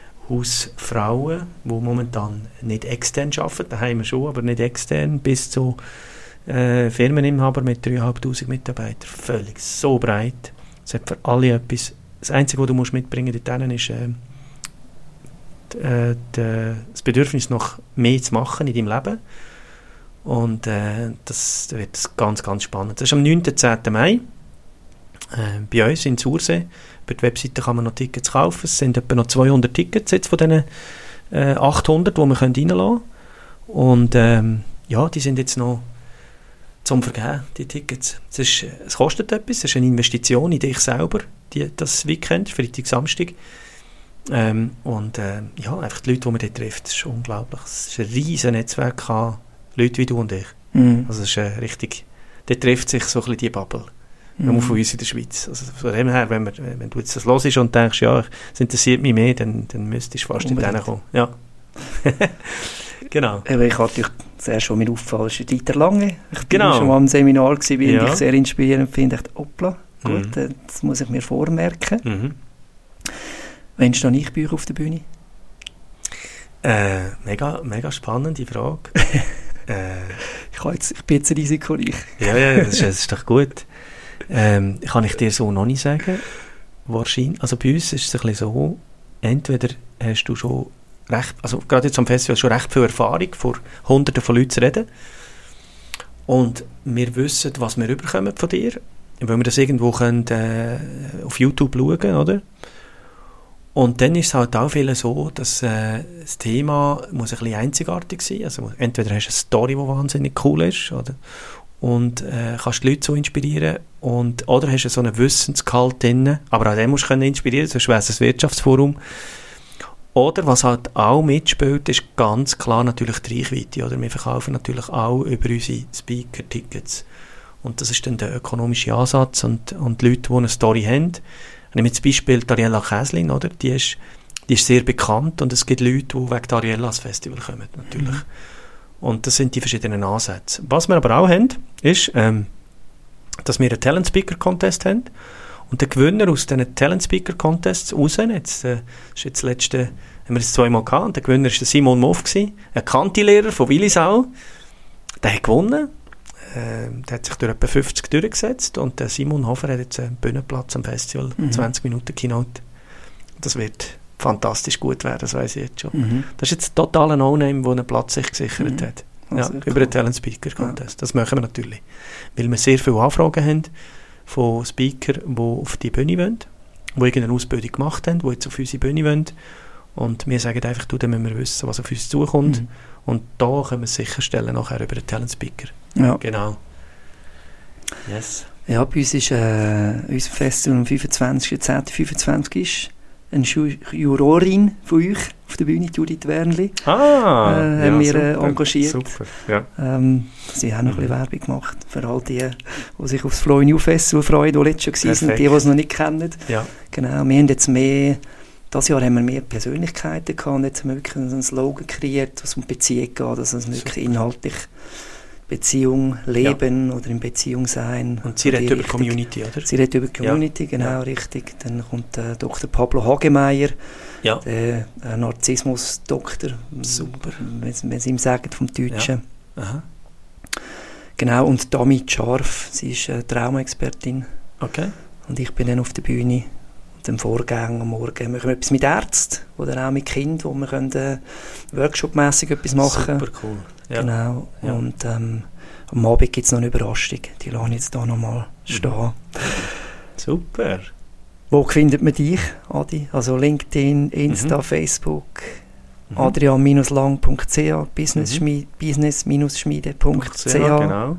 Hausfrauen, die momentan nicht extern arbeiten, da haben wir schon, aber nicht extern, bis zu äh, Firmeninhaber mit dreitausendfünfhundert Mitarbeitern. Völlig so breit. Es hat für alle etwas. Das Einzige, was du musst mitbringen musst, ist äh, das Bedürfnis, noch mehr zu machen in deinem Leben. Und äh, das wird ganz, ganz spannend. Das ist am neunten und zehnten Mai äh, bei uns in Sursee. Über die Webseite kann man noch Tickets kaufen. Es sind etwa noch zweihundert Tickets jetzt von diesen äh, achthundert, die wir reinlassen können. Und ähm, ja, die sind jetzt noch zum Vergeben, die Tickets. Es, ist, es kostet etwas, es ist eine Investition in dich selber, die, das Weekend, Freitag, Samstag. Ähm, und äh, ja, einfach die Leute, die man dort trifft, das ist unglaublich. Es ist ein riesen Netzwerk an Leute wie du und ich. Mhm. Also es ist äh, richtig, dort trifft sich so ein bisschen die Bubble. Mhm. Nur von uns in der Schweiz. Also von dem her, wenn, wir, wenn du jetzt das hörst und denkst, ja, es interessiert mich mehr, dann, dann müsstest du fast in denen kommen. Ja. Genau. Aber ich hatte zuerst schon mit auffallen, ist Dieter Lange. Ich bin genau. schon mal am Seminar gewesen, weil ja. ich sehr inspirierend finde. Ich dachte, hoppla, gut, mhm. das muss ich mir vormerken. Mhm. Wann stehe ich bei euch auf der Bühne? Äh, mega, mega spannende Frage. äh, ich, jetzt, ich bin jetzt risikoreich. ja, ja, das ist, das ist doch gut. Ähm, kann ich dir so noch nicht sagen. Wahrscheinlich. Also bei uns ist es ein bisschen so, entweder hast du schon recht, also gerade jetzt am Festival schon recht viel Erfahrung, vor Hunderten von Leuten zu reden. Und wir wissen, was wir überkommen von dir, weil wir das irgendwo können, äh, auf YouTube schauen, oder? Und dann ist es halt auch viel so, dass äh, das Thema muss ein bisschen einzigartig sein. Also entweder hast du eine Story, die wahnsinnig cool ist, oder? Und äh, kannst die Leute so inspirieren. Und, oder hast du so einen Wissensgehalt drin, aber auch den musst du inspirieren, sonst wäre es ein Wirtschaftsforum. Oder was halt auch mitspielt, ist ganz klar natürlich die Reichweite. Oder? Wir verkaufen natürlich auch über unsere Speaker-Tickets. Und das ist dann der ökonomische Ansatz. Und, und die Leute, die eine Story haben, ich nehme zum Beispiel Ariella Käslin, oder? Die ist, die ist sehr bekannt und es gibt Leute, die wegen Ariella ans Festival kommen, natürlich. Mhm. Und das sind die verschiedenen Ansätze. Was wir aber auch haben, ist, ähm, dass wir einen Talent-Speaker-Contest haben. Und der Gewinner aus diesen Talent-Speaker-Contests raus, jetzt, äh, ist jetzt letzte, haben wir es zweimal gehabt, und der Gewinner war der Simon Moff, ein Kanti-Lehrer von Willisau. Der hat gewonnen. Äh, der hat sich durch etwa fünfzig durchgesetzt und der Simon Hofer hat jetzt einen Bühnenplatz am Festival, mhm. zwanzig Minuten Keynote. Das wird fantastisch gut werden, das weiss ich jetzt schon. Mhm. Das ist jetzt ein totaler No-Name, der einen Platz sich gesichert mhm. hat. Ja, über cool. den Talent-Speaker-Contest. Ja. Das machen wir natürlich. Weil wir sehr viele Anfragen haben von Speakern, die auf die Bühne wollen, die irgendeine Ausbildung gemacht haben, die jetzt auf unsere Bühne wollen. Und wir sagen einfach, du, dann müssen wir wissen, was auf uns zukommt. Mhm. Und da können wir es sicherstellen, nachher über den Talent-Speaker. Ja. Genau. Yes. Ja, bei uns ist äh, unser Festival am fünfundzwanzigsten zehnten fünfundzwanzig ist eine Jurorin von euch auf der Bühne, Judith Wernli. Ah, äh, haben wir äh, engagiert. Super, ja. Ähm, sie haben noch mhm. ein bisschen Werbung gemacht für all die, die sich auf das Flow New Festival freuen, die letztes Jahr waren, die, die es noch nicht kennen. Ja. Genau, wir haben jetzt mehr, dieses Jahr haben wir mehr Persönlichkeiten gehabt und jetzt haben wir wirklich einen Slogan kreiert, was um Beziehung geht, dass es wirklich inhaltlich Beziehung leben ja. oder in Beziehung sein. Und sie redet über Community, oder? Sie redet über Community, ja. genau, ja. richtig. Dann kommt äh, Doktor Pablo Hagemeyer, ja. der äh, Narzissmus-Doktor, super, wenn Sie ihm sagen, vom Deutschen. Ja. Aha. Genau, und Damit Scharf, sie ist äh, Traumaexpertin. Okay. Und ich bin dann auf der Bühne. Und am Vorgang am Morgen machen wir etwas mit Ärzten oder auch mit Kindern, wo wir können, äh, workshopmässig etwas machen. Super cool. Ja. Genau. Ja. Und ähm, am Abend gibt es noch eine Überraschung. Die lasse ich jetzt hier nochmal stehen. Mhm. Super. Wo findet man dich, Adi? Also LinkedIn, Insta, mhm. Facebook, mhm. adrian lang punkt c h, business schmiede punkt c h. Genau.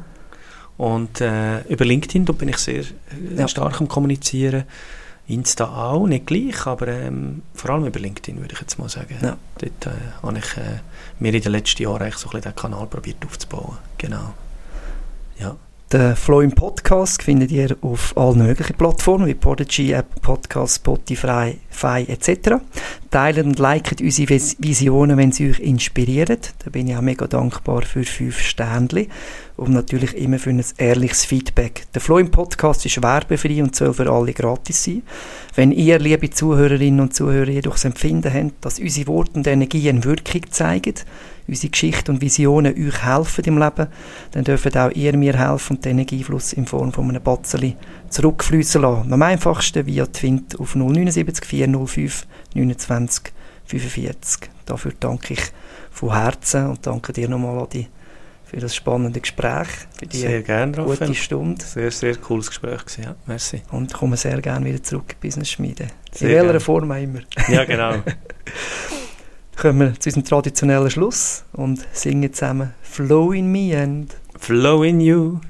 Und äh, über LinkedIn da bin ich sehr äh, ja. stark am Kommunizieren. Insta auch, nicht gleich, aber ähm, vor allem über LinkedIn, würde ich jetzt mal sagen. Ja. Dort äh, habe ich äh, mir in den letzten Jahren eigentlich so ein bisschen den Kanal probiert aufzubauen. Genau. Ja. Den Flow im Podcast findet ihr auf allen möglichen Plattformen, wie Podigy, Apple Podcasts, Spotify et cetera. Teilt und liket unsere Visionen, wenn sie euch inspirieren. Da bin ich auch mega dankbar für fünf Sternchen und natürlich immer für ein ehrliches Feedback. Der Flow im Podcast ist werbefrei und soll für alle gratis sein. Wenn ihr, liebe Zuhörerinnen und Zuhörer, jedoch das Empfinden habt, dass unsere Worte und Energie eine Wirkung zeigen, unsere Geschichte und Visionen euch helfen im Leben, dann dürft auch ihr mir helfen und den Energiefluss in Form von einem Batzeli zurückfließen lassen. Am einfachsten via Twint auf null neun sieben vier null fünf neunundzwanzig fünfundvierzig. Dafür danke ich von Herzen und danke dir nochmal, Adi, für das spannende Gespräch, für die sehr gern, gute Raphael. Stunde. Sehr, sehr cooles Gespräch gewesen, ja. Merci. Und komme sehr gerne wieder zurück in Business Schmiede. In welcher gern. Form auch immer. Ja, genau. Kommen wir zu unserem traditionellen Schluss und singen zusammen Flow in me and Flow in you.